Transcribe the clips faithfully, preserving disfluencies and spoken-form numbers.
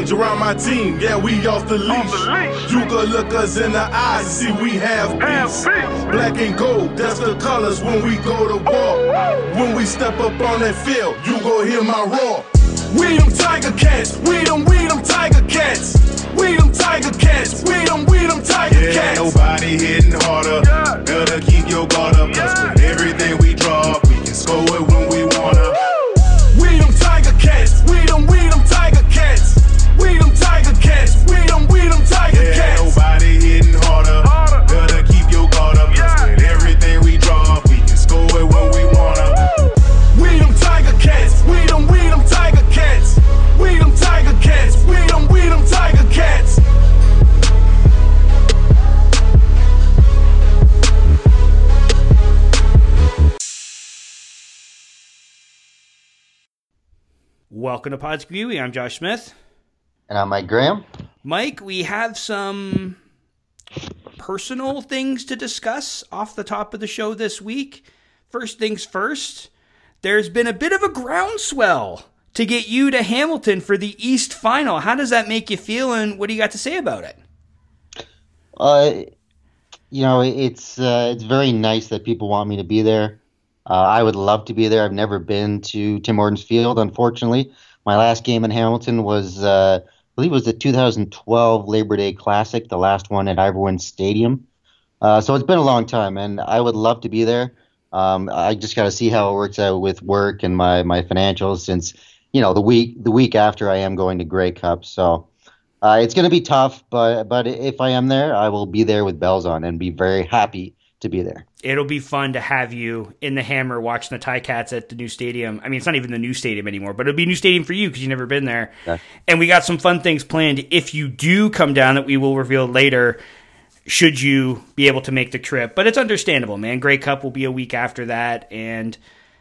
change around my team. Yeah, we off the leash. You could look us in the eyes and see we have peace. Black and gold, that's the colors when we go to war. When we step up on that field, you gon' hear my roar. We them Tiger Cats, we them, we them Tiger Cats. We them Tiger Cats, we them, we them Tiger yeah, Cats. Nobody hitting harder, yeah. Better keep your guard up. Cause yeah. With everything we draw, we can score it when we wanna. We them Tiger Cats, we them, we them Tiger Cats. We them Tiger Cats, we them, we them Tiger yeah, Cats. Nobody hitting harder, harder, better keep your guard up. Yeah. Cause with everything we draw, we can score it when we wanna. We them Tiger Cats, we them, we them Tiger Cats. We them Tiger Cats, we them, we them Tiger Cats. Welcome to Pods Viewing. I'm Josh Smith. And I'm Mike Graham. Mike, we have some personal things to discuss off the top of the show this week. First things first, there's been a bit of a groundswell to get you to Hamilton for the East Final. How does that make you feel, and what do you got to say about it? Uh, you know, it's uh, it's very nice that people want me to be there. Uh, I would love to be there. I've never been to Tim Hortons Field, unfortunately. My last game in Hamilton was, uh, I believe it was the two thousand twelve Labor Day Classic, the last one at Ivor Stadium. Uh, so it's been a long time, and I would love to be there. Um, I just got to see how it works out with work and my, my financials since, you know, the week the week after I am going to Grey Cup. So uh, it's going to be tough, but but if I am there, I will be there with bells on and be very happy to be there. It'll be fun to have you in the Hammer watching the Ticats at the new stadium. I mean, it's not even the new stadium anymore, but it'll be a new stadium for you because you've never been there. Okay. And we got some fun things planned if you do come down that we will reveal later, should you be able to make the trip. But it's understandable, man. Grey Cup will be a week after that, and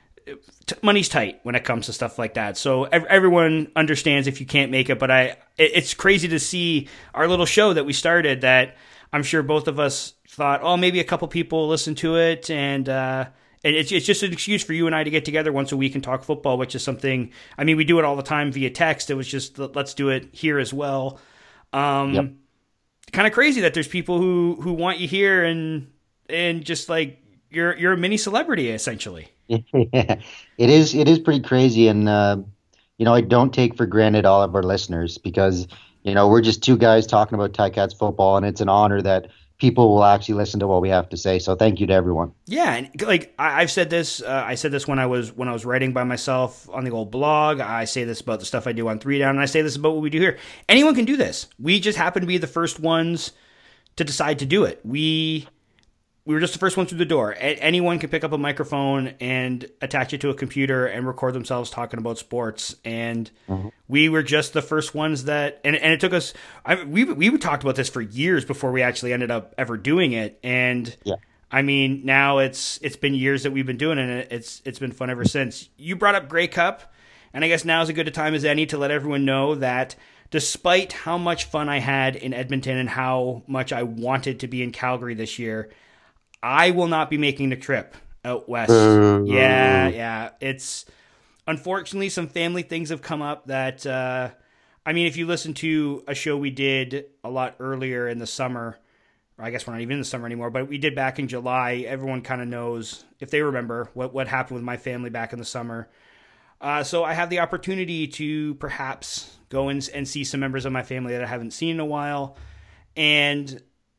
t- money's tight when it comes to stuff like that. So ev- everyone understands if you can't make it, but I it, it's crazy to see our little show that we started that I'm sure both of us thought, oh, maybe a couple people listen to it, and uh, and it's it's just an excuse for you and I to get together once a week and talk football, which is something, I mean, we do it all the time via text. It was just, let's do it here as well. Um, yep. Kind of crazy that there's people who, who want you here, and and just like you're you're a mini celebrity essentially. Yeah, it is it is pretty crazy, and uh, you know, I don't take for granted all of our listeners because, you know, we're just two guys talking about Ticats football, and it's an honor that people will actually listen to what we have to say. So thank you to everyone. Yeah, and like I, I've said this, uh, I said this when I was when I was writing by myself on the old blog. I say this about the stuff I do on Three Down, and I say this about what we do here. Anyone can do this. We just happen to be the first ones to decide to do it. We we were just the first ones through the door. A- anyone can pick up a microphone and attach it to a computer and record themselves talking about sports. And mm-hmm. we were just the first ones that, and, and it took us, I, we we talked about this for years before we actually ended up ever doing it. And yeah. I mean, now it's it's been years that we've been doing it, and it's it's been fun ever since. You brought up Grey Cup, and I guess now is as good a time as any to let everyone know that despite how much fun I had in Edmonton and how much I wanted to be in Calgary this year, I will not be making the trip out west. Mm-hmm. Yeah, yeah. It's unfortunately some family things have come up that, uh, I mean, if you listen to a show we did a lot earlier in the summer, or I guess we're not even in the summer anymore, but we did back in July, everyone kind of knows, if they remember, what, what happened with my family back in the summer. Uh, so I have the opportunity to perhaps go and, and see some members of my family that I haven't seen in a while, and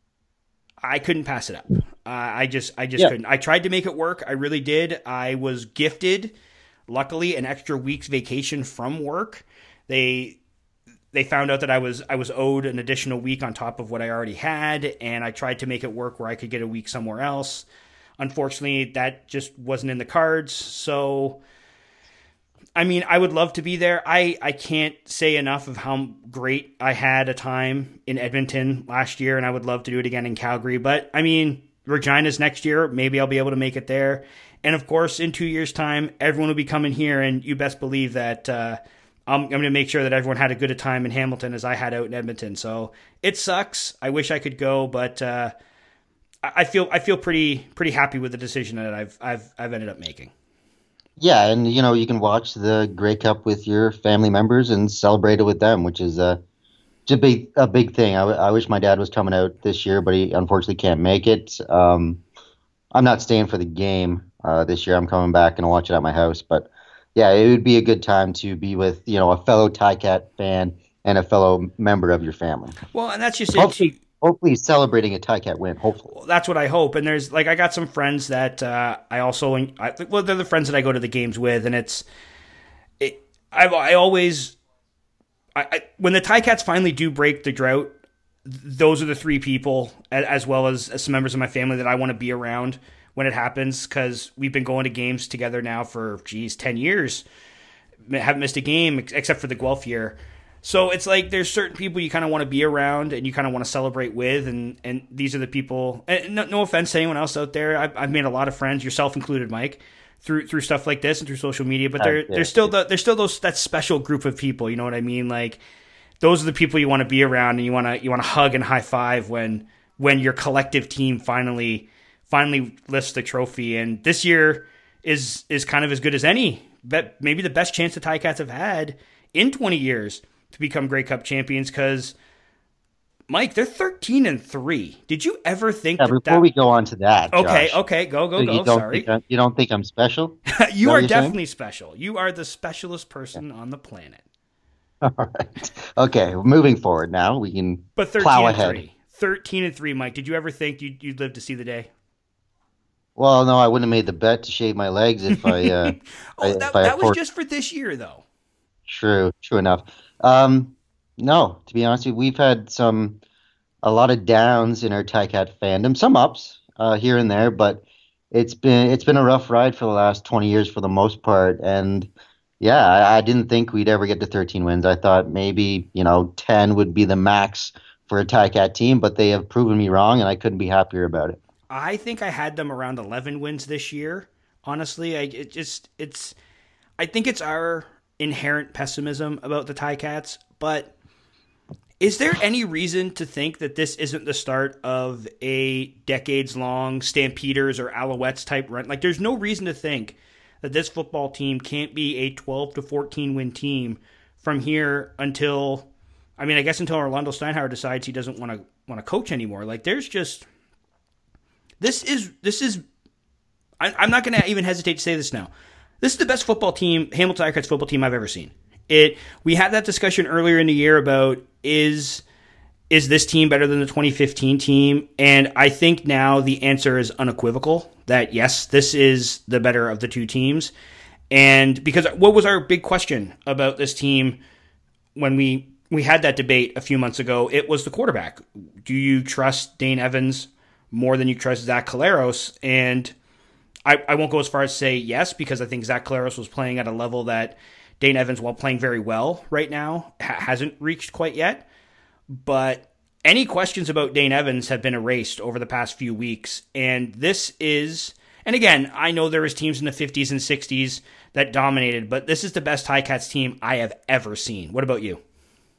I couldn't pass it up. Uh, I just, I just yeah. couldn't. I tried to make it work. I really did. I was gifted, luckily, an extra week's vacation from work. They, they found out that I was, I was owed an additional week on top of what I already had, and I tried to make it work where I could get a week somewhere else. Unfortunately, that just wasn't in the cards. So, I mean, I would love to be there. I, I can't say enough of how great I had a time in Edmonton last year, and I would love to do it again in Calgary. But, I mean, Regina's next year. Maybe I'll be able to make it there. And, of course, in two years' time, everyone will be coming here, and you best believe that uh, I'm, I'm going to make sure that everyone had a good a time in Hamilton as I had out in Edmonton. So it sucks. I wish I could go, but uh, I feel I feel pretty pretty happy with the decision that I've I've I've ended up making. Yeah, and you know, you can watch the Grey Cup with your family members and celebrate it with them, which is uh, It's a big a big thing. I, w- I wish my dad was coming out this year, but he unfortunately can't make it. Um, I'm not staying for the game uh, this year. I'm coming back and I'll watch it at my house. But yeah, it would be a good time to be with you know a fellow Cat fan and a fellow member of your family. Well, and that's just it. Hopefully, hopefully celebrating a Cat win. Hopefully. That's what I hope. And there's like I got some friends that uh, I also I, well they're the friends that I go to the games with, and it's it, I I always I, I when the Ticats finally do break the drought, those are the three people as well as, as some members of my family that I want to be around when it happens, because we've been going to games together now for geez ten years, haven't missed a game except for the Guelph year. So it's like there's certain people you kind of want to be around and you kind of want to celebrate with, and, and these are the people. And no, no offense to anyone else out there, I've, I've made a lot of friends, yourself included, Mike, through through stuff like this and through social media. But there, uh, yeah, there's still the, there's still those that special group of people. You know what I mean? Like those are the people you want to be around, and you want to you want to hug and high five when when your collective team finally finally lifts the trophy. And this year is is kind of as good as any, but maybe the best chance the Ticats have had in twenty years to become Grey Cup champions, because Mike, they're thirteen and three. Did you ever think yeah, that before that... we go on to that? Okay, Josh, okay, go go so go. You don't Sorry, think I, you don't think I'm special? You are definitely saying? special. You are the specialist person yeah. on the planet. All right. Okay, moving forward now, we can but thirteen plow and ahead. Three. thirteen and three, Mike. Did you ever think you'd, you'd live to see the day? Well, no, I wouldn't have made the bet to shave my legs if I. Uh, oh, if that, I that afford... was just for this year, though. True, true enough. Um, no, to be honest with you, we've had some a lot of downs in our Ticat fandom, some ups uh, here and there, but it's been it's been a rough ride for the last twenty years for the most part. And yeah, I, I didn't think we'd ever get to thirteen wins. I thought maybe you know ten would be the max for a Ticat team, but they have proven me wrong, and I couldn't be happier about it. I think I had them around eleven wins this year. Honestly, I it just it's I think it's our inherent pessimism about the Ticats, but is there any reason to think that this isn't the start of a decades-long Stampeders or Alouettes type run? Like, there's no reason to think that this football team can't be a twelve to fourteen win team from here until, I mean, I guess until Orlando Steinhauer decides he doesn't want to want to coach anymore. Like, there's just this is this is. I, I'm not going to even hesitate to say this now. This is the best football team, Hamilton Ticats football team I've ever seen. It. We had that discussion earlier in the year about is is this team better than the twenty fifteen team? And I think now the answer is unequivocal that yes, this is the better of the two teams. And because what was our big question about this team when we we had that debate a few months ago? It was the quarterback. Do you trust Dane Evans more than you trust Zach Collaros? And I, I won't go as far as say yes, because I think Zach Collaros was playing at a level that Dane Evans, while playing very well right now, ha- hasn't reached quite yet. But any questions about Dane Evans have been erased over the past few weeks. And this is, and again, I know there was teams in the fifties and sixties that dominated, but this is the best Ticats team I have ever seen. What about you?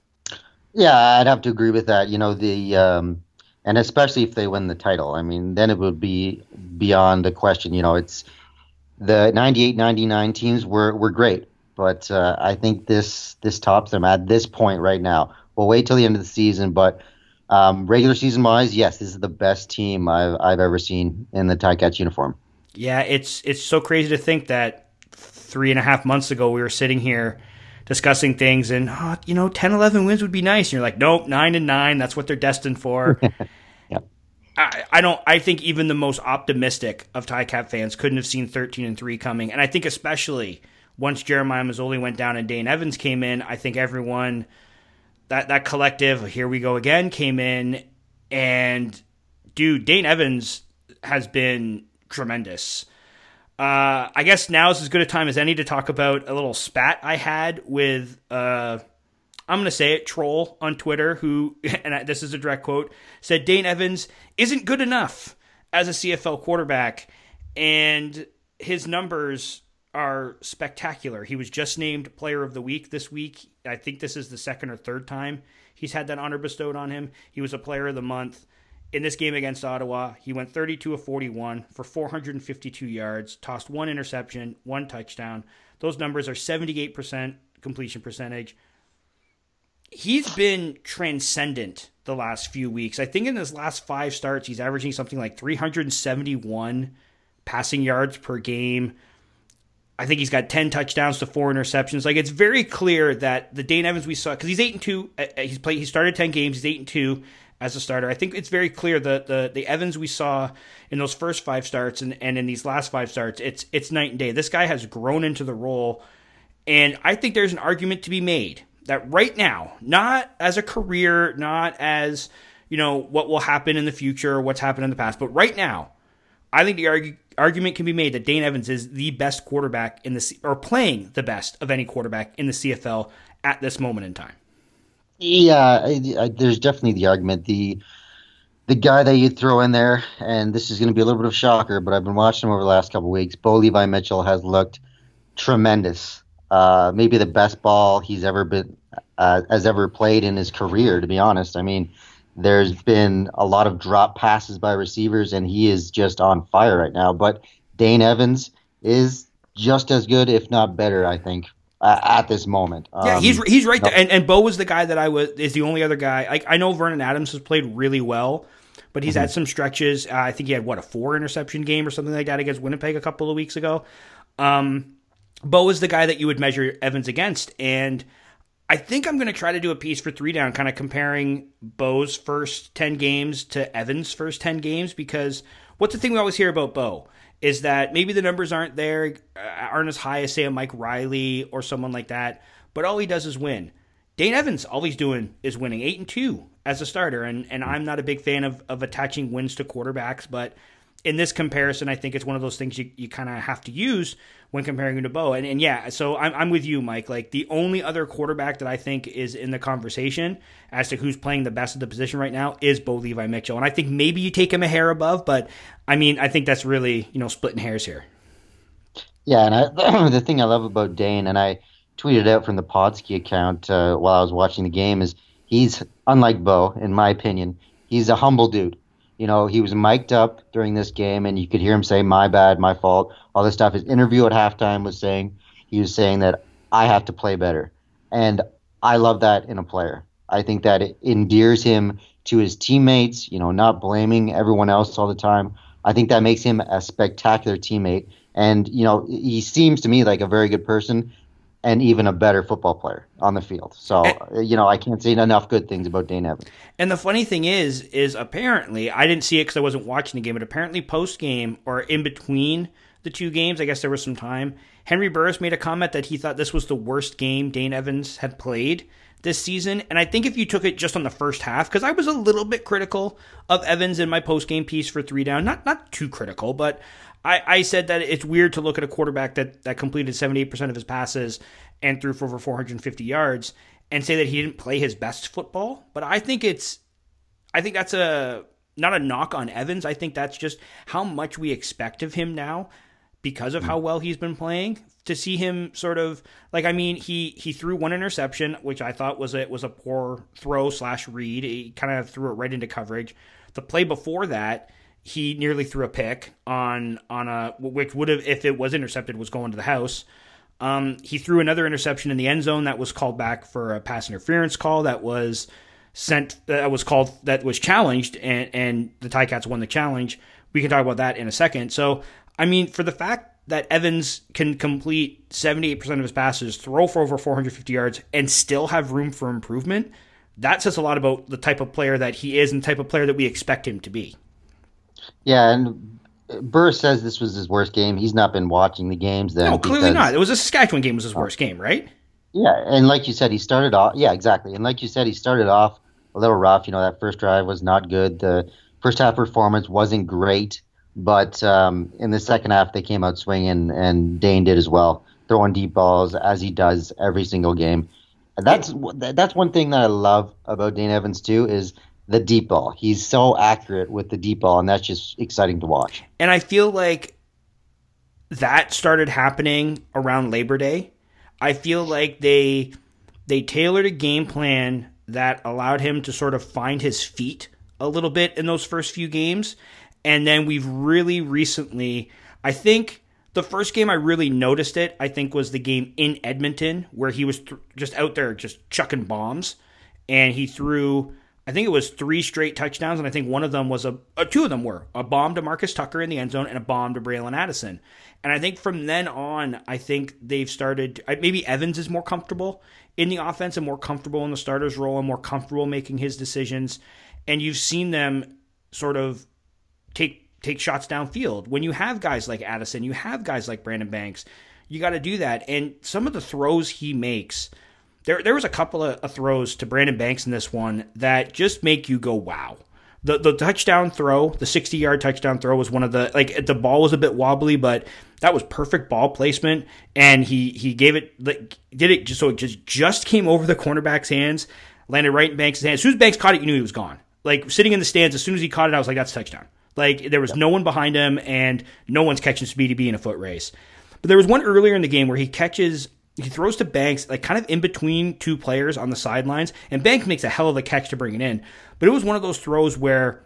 Yeah, I'd have to agree with that. You know, the um, and especially if they win the title, I mean, then it would be beyond a question. You know, it's the ninety-eight ninety-nine teams were were great. But uh, I think this this tops them at this point right now. We'll wait till the end of the season, but um, regular season wise, yes, this is the best team I've I've ever seen in the Ticats uniform. Yeah, it's it's so crazy to think that three and a half months ago we were sitting here discussing things, and oh, you know, ten, eleven wins would be nice. And you're like, nope, nine and nine. That's what they're destined for. Yep. I, I don't. I think even the most optimistic of Ticat fans couldn't have seen thirteen and three coming, and I think especially once Jeremiah Masoli went down and Dane Evans came in, I think everyone, that, that collective, here we go again, came in. And, dude, Dane Evans has been tremendous. Uh, I guess now is as good a time as any to talk about a little spat I had with, uh, I'm going to say it, troll on Twitter, who, and this is a direct quote, said Dane Evans isn't good enough as a C F L quarterback. And his numbers are spectacular. He was just named Player of the Week this week. I think this is the second or third time he's had that honor bestowed on him. He was a Player of the Month. In this game against Ottawa, he went thirty-two of forty-one for four hundred fifty-two yards, tossed one interception, one touchdown. Those numbers are seventy-eight percent completion percentage. he's been transcendent the last few weeks. I think in his last five starts, he's averaging something like three hundred seventy-one passing yards per game. I think he's got ten touchdowns to four interceptions. Like, it's very clear that the Dane Evans we saw, because he's eight and two. He's played. He started ten games. He's eight and two as a starter. I think it's very clear that the the Evans we saw in those first five starts and, and in these last five starts, it's it's night and day. This guy has grown into the role, and I think there's an argument to be made that right now, not as a career, not as, you know, what will happen in the future, what's happened in the past, but right now, I think the argue, argument can be made that Dane Evans is the best quarterback in the, or playing the best of any quarterback in the C F L at this moment in time. Yeah, I, I, there's definitely the argument. The the guy that you throw in there, and this is going to be a little bit of a shocker, but I've been watching him over the last couple of weeks. Bo Levi Mitchell has looked tremendous. Uh, maybe the best ball he's ever been uh, has ever played in his career. To be honest, I mean, there's been a lot of drop passes by receivers, and he is just on fire right now. But Dane Evans is just as good, if not better, I think, uh, at this moment. Um, yeah, he's he's right no, there. And, and Bo was the guy that I was is the only other guy. Like, I know Vernon Adams has played really well, but he's mm-hmm. had some stretches. Uh, I think he had what a four interception game or something like that against Winnipeg a couple of weeks ago. Um, Bo is the guy that you would measure Evans against, and I think I'm going to try to do a piece for Three Down, kind of comparing Bo's first ten games to Evans' first ten games, because what's the thing we always hear about Bo is that maybe the numbers aren't there, aren't as high as, say, a Mike Riley or someone like that, but all he does is win. Dane Evans, all he's doing is winning, eight and two as a starter, and, and I'm not a big fan of, of attaching wins to quarterbacks, but in this comparison, I think it's one of those things you, you kind of have to use when comparing him to Bo. And, and yeah, so I'm, I'm with you, Mike. Like, the only other quarterback that I think is in the conversation as to who's playing the best at the position right now is Bo Levi Mitchell. And I think maybe you take him a hair above, but I mean, I think that's really, you know, splitting hairs here. Yeah, and I, the thing I love about Dane, and I tweeted out from the Podsky account uh, while I was watching the game, is he's, unlike Bo, in my opinion, he's a humble dude. You know, he was mic'd up during this game, and you could hear him say, my bad, my fault, all this stuff. His interview at halftime was saying, he was saying that I have to play better. And I love that in a player. I think that it endears him to his teammates, you know, not blaming everyone else all the time. I think that makes him a spectacular teammate. And, you know, he seems to me like a very good person and even a better football player on the field. So, and, you know, I can't say enough good things about Dane Evans. And the funny thing is, is apparently, I didn't see it because I wasn't watching the game, but apparently post-game or in between the two games, I guess there was some time, Henry Burris made a comment that he thought this was the worst game Dane Evans had played this season. And I think if you took it just on the first half, because I was a little bit critical of Evans in my post-game piece for Three Down, not not too critical, but I, I said that it's weird to look at a quarterback that, that completed seventy-eight percent of his passes and threw for over four hundred fifty yards and say that he didn't play his best football. But I think it's, I think that's a, not a knock on Evans. I think that's just how much we expect of him now because of how well he's been playing. To see him sort of, like, I mean, he, he threw one interception, which I thought was a, was a poor throw slash read. He kind of threw it right into coverage. The play before that, he nearly threw a pick on on a, which would have, if it was intercepted, was going to the house. Um, he threw another interception in the end zone that was called back for a pass interference call that was sent, that was called, that was challenged, and, and the Ticats won the challenge. We can talk about that in a second. So, I mean, for the fact that Evans can complete seventy-eight percent of his passes, throw for over four hundred fifty yards, and still have room for improvement, that says a lot about the type of player that he is and the type of player that we expect him to be. Yeah, and Burr says this was his worst game. He's not been watching the games then. No, clearly because, not. It was a Saskatchewan game was his worst game, right? Yeah, and like you said, he started off. Yeah, exactly. And like you said, he started off a little rough. You know, that first drive was not good. The first half performance wasn't great. But um, in the second half, they came out swinging, and Dane did as well, throwing deep balls as he does every single game. And that's that's one thing that I love about Dane Evans too, is the deep ball. He's so accurate with the deep ball, and that's just exciting to watch. And I feel like that started happening around Labor Day. I feel like they they tailored a game plan that allowed him to sort of find his feet a little bit in those first few games. And then we've really recently, I think the first game I really noticed it, I think was the game in Edmonton where he was th- just out there just chucking bombs. and he threw, I think it was three straight touchdowns, and I think one of them was a, uh, two of them were a bomb to Marcus Tucker in the end zone and a bomb to Braylon Addison. And I think from then on, I think they've started, maybe Evans is more comfortable in the offense and more comfortable in the starter's role and more comfortable making his decisions. And you've seen them sort of take take shots downfield. When you have guys like Addison, you have guys like Brandon Banks, you got to do that. And some of the throws he makes, there there was a couple of, of throws to Brandon Banks in this one that just make you go, wow. The the touchdown throw, the sixty-yard touchdown throw was one of the, like, the ball was a bit wobbly, but that was perfect ball placement, and he he gave it, like, did it just so it just, just came over the cornerback's hands, landed right in Banks' hands. As soon as Banks caught it, you knew he was gone. Like, sitting in the stands, as soon as he caught it, I was like, that's a touchdown. Like, there was no one behind him, and no one's catching Speedy B in a foot race. But there was one earlier in the game where he catches, he throws to Banks, like, kind of in between two players on the sidelines, and Banks makes a hell of a catch to bring it in. But it was one of those throws where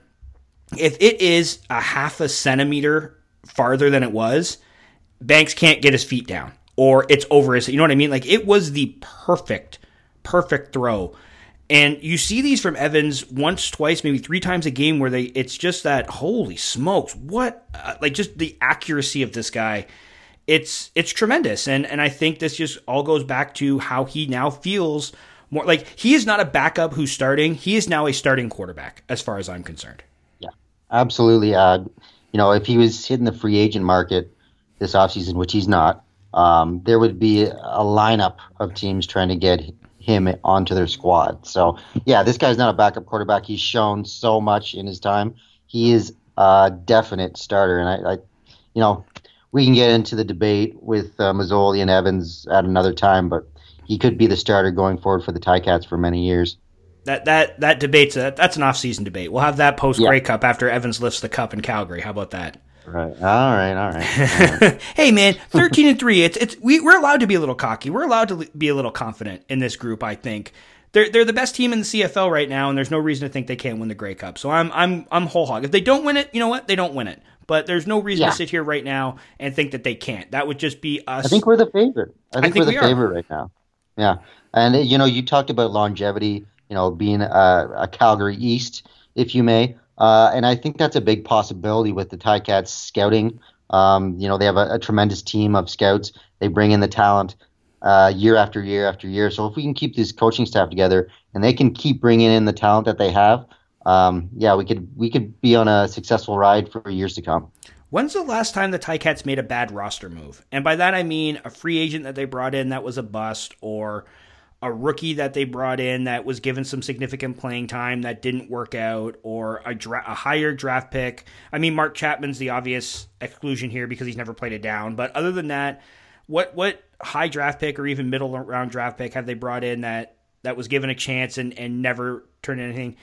if it is a half a centimeter farther than it was, Banks can't get his feet down, or it's over his, you know what I mean? Like, it was the perfect, perfect throw. And you see these from Evans once, twice, maybe three times a game where they, it's just that, holy smokes, what, uh, like, just the accuracy of this guy. It's it's tremendous. And and I think this just all goes back to how he now feels more like he is not a backup who's starting. He is now a starting quarterback, as far as I'm concerned. Yeah, absolutely. Uh, you know, if he was hitting the free agent market this offseason, which he's not, um, there would be a lineup of teams trying to get him onto their squad. So, yeah, this guy's not a backup quarterback. He's shown so much in his time. He is a definite starter. And I, I you know, we can get into the debate with uh, Mazzoli and Evans at another time, but he could be the starter going forward for the Ticats for many years. That that that debate's a, that's an off-season debate. We'll have that post Grey yeah. Cup after Evans lifts the cup in Calgary. How about that? Right. All right. All right. All right. Hey, man, thirteen and three. It's it's we we're allowed to be a little cocky. We're allowed to be a little confident in this group. I think they're they're the best team in the C F L right now, and there's no reason to think they can't win the Grey Cup. So I'm I'm I'm whole hog. If they don't win it, you know what? They don't win it. But there's no reason yeah. to sit here right now and think that they can't. That would just be us. I think we're the favorite. I think, I think we're the we favorite right now. Yeah. And, you know, you talked about longevity, you know, being a, a Calgary East, if you may. Uh, and I think that's a big possibility with the Ticats scouting. Um, you know, they have a, a tremendous team of scouts. They bring in the talent uh, year after year after year. So if we can keep this coaching staff together and they can keep bringing in the talent that they have, Um, yeah, we could we could be on a successful ride for years to come. When's the last time the Ticats made a bad roster move? And by that I mean a free agent that they brought in that was a bust, or a rookie that they brought in that was given some significant playing time that didn't work out, or a, dra- a higher draft pick. I mean, Mark Chapman's the obvious exclusion here because he's never played it down. But other than that, what what high draft pick or even middle round draft pick have they brought in that, that was given a chance and, and never turned anything?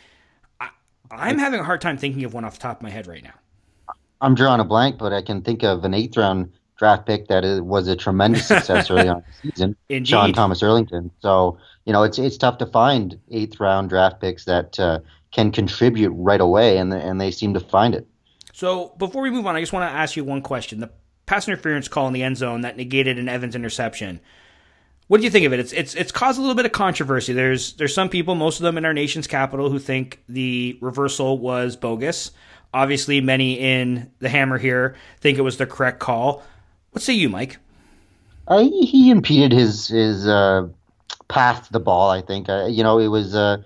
I'm having a hard time thinking of one off the top of my head right now. I'm drawing a blank, but I can think of an eighth round draft pick that is, was a tremendous success early on in the season. Indeed. Sean Thomas Erlington. So, you know, it's it's tough to find eighth round draft picks that uh, can contribute right away, and and they seem to find it. So before we move on, I just want to ask you one question. The pass interference call in the end zone that negated an Evans interception. What do you think of it? It's it's it's caused a little bit of controversy. There's there's some people, most of them in our nation's capital, who think the reversal was bogus. Obviously, many in the Hammer here think it was the correct call. What say you, Mike? Uh, he impeded his his uh, path to the ball. I think uh, you know it was uh,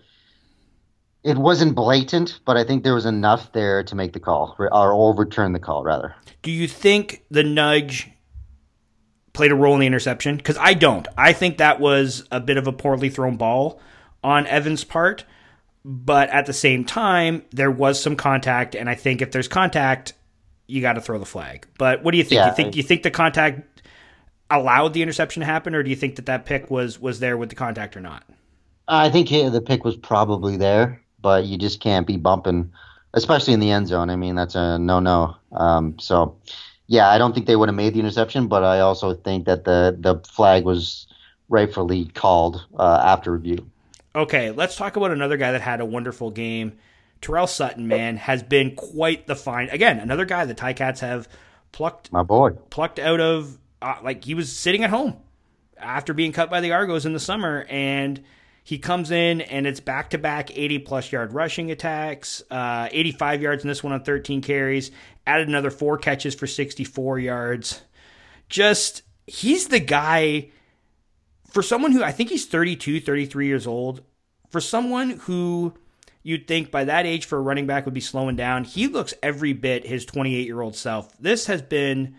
it wasn't blatant, but I think there was enough there to make the call or overturn the call rather. Do you think the nudge played a role in the interception? Because I don't. I think that was a bit of a poorly thrown ball on Evans' part. But at the same time, there was some contact, and I think if there's contact, you got to throw the flag. But what do you think? Yeah, you think I, you think the contact allowed the interception to happen, or do you think that that pick was was there with the contact or not? I think the pick was probably there, but you just can't be bumping, especially in the end zone. I mean, that's a no-no. Um, so. Yeah, I don't think they would have made the interception, but I also think that the, the flag was rightfully called uh, after review. Okay, let's talk about another guy that had a wonderful game. Terrell Sutton, man, has been quite the find. Again, another guy the Ticats have plucked My boy. plucked out of, uh, like he was sitting at home after being cut by the Argos in the summer, and He comes in, and it's back-to-back eighty-plus yard rushing attacks, uh, eighty-five yards in this one on thirteen carries, added another four catches for sixty-four yards. Just, he's the guy, for someone who, I think he's thirty-two, thirty-three years old, for someone who you'd think by that age for a running back would be slowing down, he looks every bit his twenty-eight-year-old self. This has been...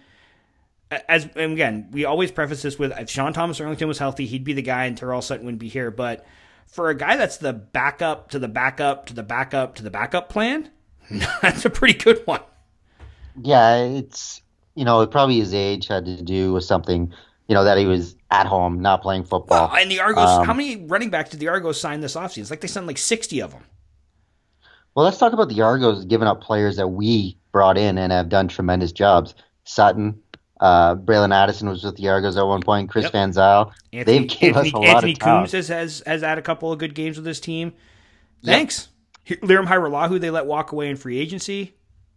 As and again, we always preface this with if Sean Thomas Arlington was healthy, he'd be the guy and Terrell Sutton wouldn't be here. But for a guy that's the backup to the backup to the backup to the backup plan, that's a pretty good one. Yeah, it's, you know, probably his age had to do with something, you know, that he was at home, not playing football. Well, and the Argos, um, how many running backs did the Argos sign this offseason? It's like they signed like sixty of them. Well, let's talk about the Argos giving up players that we brought in and have done tremendous jobs. Sutton. Uh, Braylon Addison was with the Argos at one point. Chris Yep. Van Zyl. Anthony, They've gave Anthony, us a lot Anthony of talent. Coombs has, has has had a couple of good games with this team. Yep. Thanks. Liram Hairolahu, they let walk away in free agency.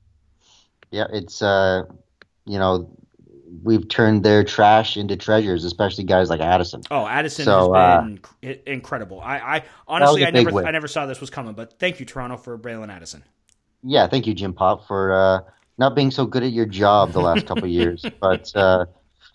Yeah, it's, uh, you know, we've turned their trash into treasures, especially guys like Addison. Oh, Addison So, has been uh, inc- incredible. I, I honestly, a I big never, win. I never saw this was coming. But thank you, Toronto, for Braylon Addison. Yeah, thank you, Jim Pop, for uh, not being so good at your job the last couple of years. But, uh,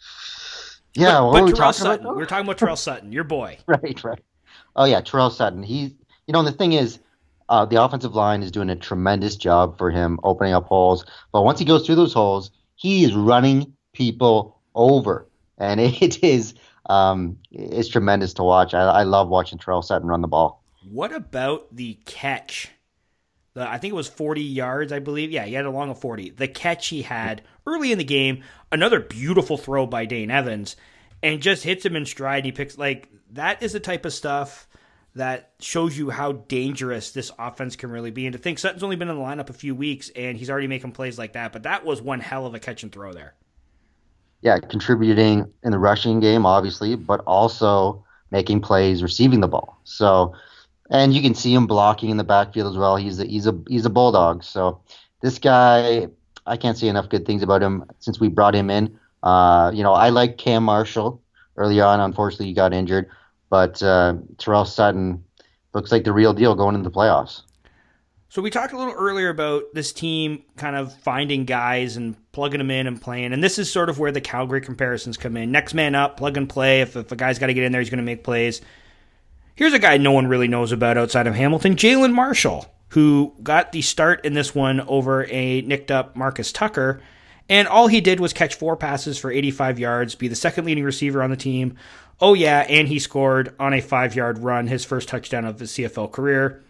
yeah, but, what but were we Terrell talking Sutton, about? we were talking about Terrell Sutton, your boy. Right, right. Oh, yeah, Terrell Sutton. He's, you know, and the thing is, uh, the offensive line is doing a tremendous job for him opening up holes. But once he goes through those holes, he is running people over. And it is um, it's tremendous to watch. I, I love watching Terrell Sutton run the ball. What about the catch? The, I think it was forty yards, I believe. Yeah, he had a long of forty. The catch he had early in the game, another beautiful throw by Dane Evans, and just hits him in stride. He picks, like, that is the type of stuff that shows you how dangerous this offense can really be. And to think Sutton's only been in the lineup a few weeks, and he's already making plays like that, but that was one hell of a catch and throw there. Yeah, contributing in the rushing game, obviously, but also making plays, receiving the ball. So, and you can see him blocking in the backfield as well. He's a he's a he's a bulldog. So this guy, I can't say enough good things about him since we brought him in. Uh, you know, I like Cam Marshall early on. Unfortunately, he got injured, but uh, Terrell Sutton looks like the real deal going into the playoffs. So we talked a little earlier about this team kind of finding guys and plugging them in and playing, and this is sort of where the Calgary comparisons come in. Next man up, plug and play. If, if a guy's got to get in there, he's going to make plays. Here's a guy no one really knows about outside of Hamilton, Jalen Marshall, who got the start in this one over a nicked-up Marcus Tucker, and all he did was catch four passes for eighty-five yards, be the second leading receiver on the team. Oh yeah, and he scored on a five-yard run, his first touchdown of his C F L career.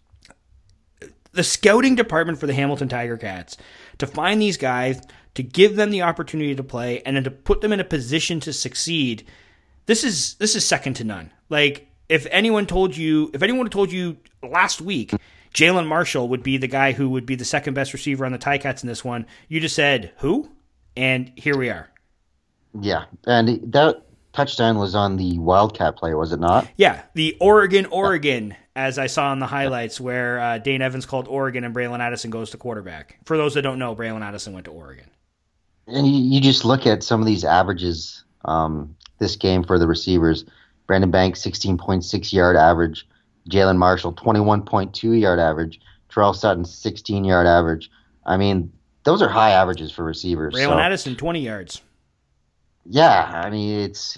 The scouting department for the Hamilton Tiger Cats, to find these guys, to give them the opportunity to play, and then to put them in a position to succeed, this is this is second to none. Like, if anyone told you, if anyone told you last week Jalen Marshall would be the guy who would be the second best receiver on the Ticats in this one, you just said, who? And here we are. Yeah, and that touchdown was on the Wildcat play, was it not? Yeah, the Oregon, Oregon, as I saw in the highlights, where uh, Dane Evans called Oregon and Braylon Addison goes to quarterback. For those that don't know, Braylon Addison went to Oregon. And you, you just look at some of these averages um, this game for the receivers. Brandon Banks, sixteen point six yard average. Jalen Marshall, twenty-one point two yard average. Terrell Sutton, sixteen yard average. I mean, those are high averages for receivers. Braylon so, Addison, twenty yards. Yeah, I mean, it's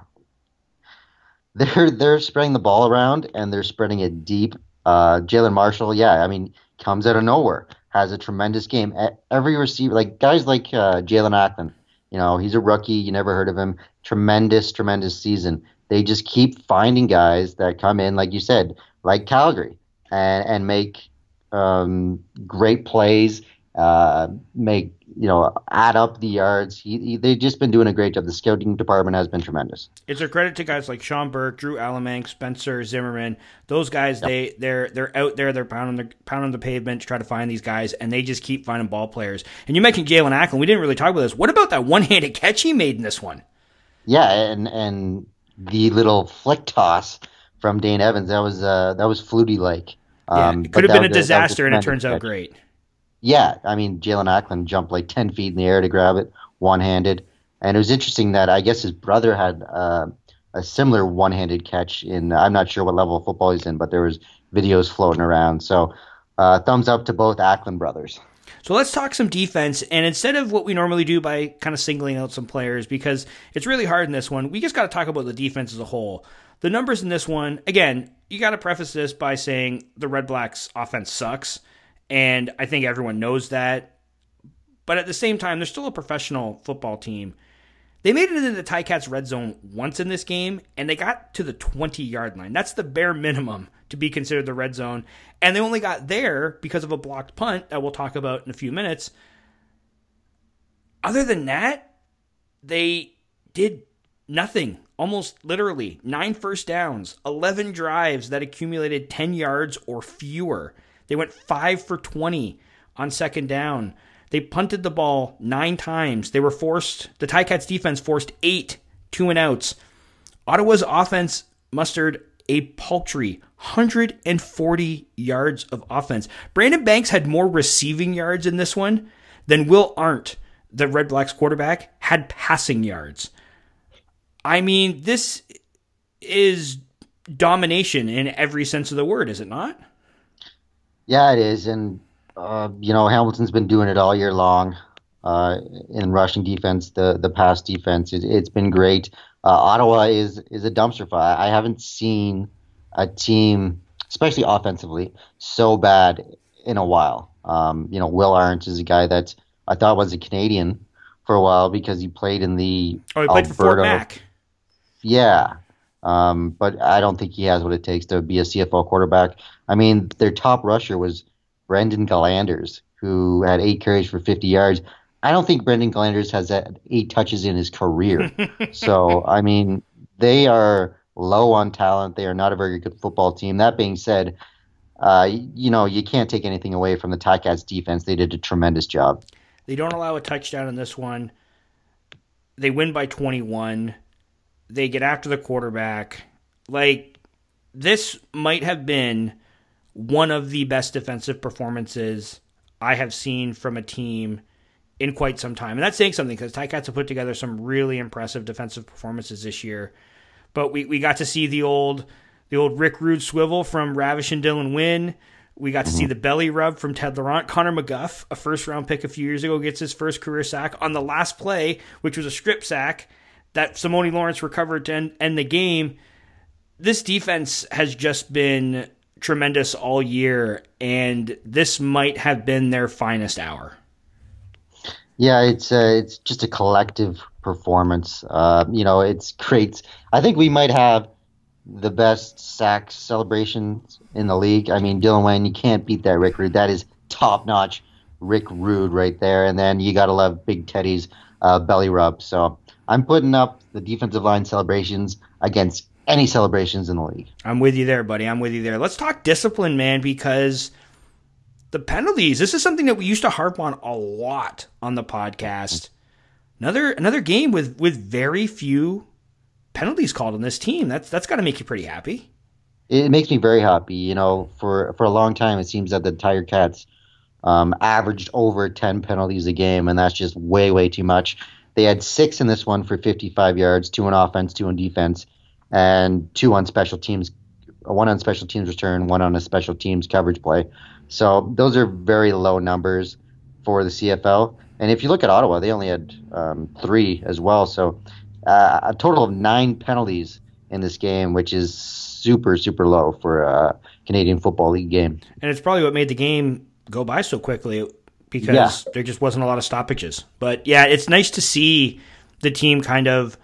they're they're spreading the ball around and they're spreading it deep. Uh, Jalen Marshall, yeah, I mean, comes out of nowhere, has a tremendous game. Every receiver, like guys like uh, Jalen Ackman, you know, he's a rookie. You never heard of him. Tremendous, tremendous season. They just keep finding guys that come in, like you said, like Calgary, and and make um, great plays, uh, make you know add up the yards. He, he, they've just been doing a great job. The scouting department has been tremendous. It's a credit to guys like Sean Burke, Drew Alamank, Spencer Zimmerman. Those guys, Yep. they they're they're out there. They're pounding the pounding the pavement to try to find these guys, and they just keep finding ball players. And you mentioned Jalen Ackland. We didn't really talk about this. What about that one-handed catch he made in this one? Yeah, and and the little flick toss from Dane Evans, that was uh, that was Flutie like. Yeah, Um, it but could have that been a was that was disaster, and it turns tremendous out catch. great. Yeah, I mean, Jalen Ackland jumped like ten feet in the air to grab it, one-handed. And it was interesting that I guess his brother had uh, a similar one-handed catch in, I'm not sure what level of football he's in, but there was videos floating around. So uh, thumbs up to both Ackland brothers. So let's talk some defense, and instead of what we normally do by kind of singling out some players, because it's really hard in this one, we just got to talk about the defense as a whole. The numbers in this one, again, you got to preface this by saying the Red Blacks offense sucks, and I think everyone knows that. But at the same time, they're still a professional football team. They made it into the Ticats red zone once in this game, and they got to the twenty-yard line. That's the bare minimum to be considered the red zone. And they only got there because of a blocked punt that we'll talk about in a few minutes. Other than that, they did nothing. Almost literally. Nine first downs, eleven drives that accumulated ten yards or fewer. They went five for twenty on second down. They punted the ball nine times. They were forced, the Ticats defense forced eight two and outs. Ottawa's offense mustered a paltry one hundred forty yards of offense. Brandon Banks had more receiving yards in this one than Will Arndt, the Red Blacks quarterback, had passing yards. I mean, this is domination in every sense of the word, is it not? Yeah, it is. And Uh, you know, Hamilton's been doing it all year long uh, in rushing defense, the the pass defense. It, it's been great. Uh, Ottawa is is a dumpster fire. I haven't seen a team, especially offensively, so bad in a while. Um, you know, Will Arndt is a guy that I thought was a Canadian for a while because he played in the Oh, he played Alberta. for Fort Mac. Yeah. Um, but I don't think he has what it takes to be a C F L quarterback. I mean, their top rusher was Brendan Galanders, who had eight carries for fifty yards. I don't think Brendan Galanders has that eight touches in his career. So, I mean, they are low on talent. They are not a very good football team. That being said, uh, you know, you can't take anything away from the Ticats defense. They did a tremendous job. They don't allow a touchdown in this one. They win by twenty-one. They get after the quarterback. Like, this might have been one of the best defensive performances I have seen from a team in quite some time. And that's saying something because Ticats have put together some really impressive defensive performances this year. But we, we got to see the old the old Rick Rude swivel from Ravish and Dylan Wynn. We got to see the belly rub from Ted Laurent. Connor McGuff, a first-round pick a few years ago, gets his first career sack on the last play, which was a strip sack that Simone Lawrence recovered to end, end the game. This defense has just been tremendous all year, and this might have been their finest hour. Yeah, it's uh, it's just a collective performance. Uh, you know, it's great. I think we might have the best sack celebrations in the league. I mean, Dylan Wayne, you can't beat that Rick Rude. That is top-notch Rick Rude right there. And then you got to love Big Teddy's uh, belly rub. So I'm putting up the defensive line celebrations against any celebrations in the league. I'm with you there, buddy. I'm with you there. Let's talk discipline, man, because the penalties, this is something that we used to harp on a lot on the podcast. Another another game with, with very few penalties called on this team. That's that's got to make you pretty happy. It makes me very happy. You know, for, for a long time, it seems that the Tiger Cats um, averaged over ten penalties a game, and that's just way, way too much. They had six in this one for fifty-five yards, two on offense, two on defense, and two on special teams, one on special teams return, one on a special teams coverage play. So those are very low numbers for the C F L. And if you look at Ottawa, they only had um, three as well. So uh, a total of nine penalties in this game, which is super, super low for a Canadian Football League game. And it's probably what made the game go by so quickly because yeah. there just wasn't a lot of stoppages. But yeah, it's nice to see the team kind of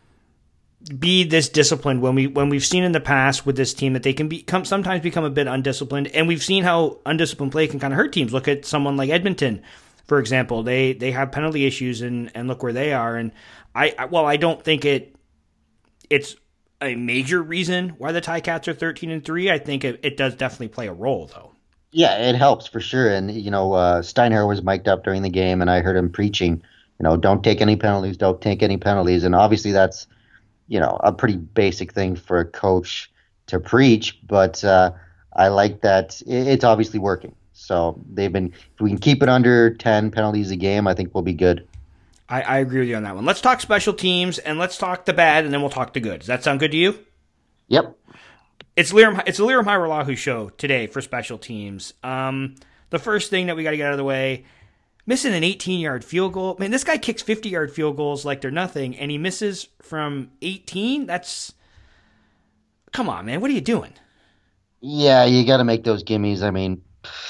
be this disciplined when we when we've seen in the past with this team that they can become sometimes become a bit undisciplined, and we've seen how undisciplined play can kind of hurt teams. Look at someone like Edmonton, for example. They they have penalty issues, and and look where they are. And I, I well, I don't think it it's a major reason why the Ticats are thirteen and three. I think it, it does definitely play a role, though. Yeah, it helps for sure. And you know, uh, Steinherr was mic'd up during the game, and I heard him preaching, you know, don't take any penalties, don't take any penalties, and obviously that's, you know, a pretty basic thing for a coach to preach, but uh, I like that it's obviously working. So they've been, if we can keep it under ten penalties a game, I think we'll be good. I, I agree with you on that one. Let's talk special teams, and let's talk the bad, and then we'll talk the good. Does that sound good to you? Yep. It's Lirim, it's a Lirim Hajrullahu show today for special teams. Um, the first thing that we got to get out of the way, missing an eighteen-yard field goal. Man, this guy kicks fifty-yard field goals like they're nothing, and he misses from eighteen? That's... Come on, man. What are you doing? Yeah, you got to make those gimmies. I mean,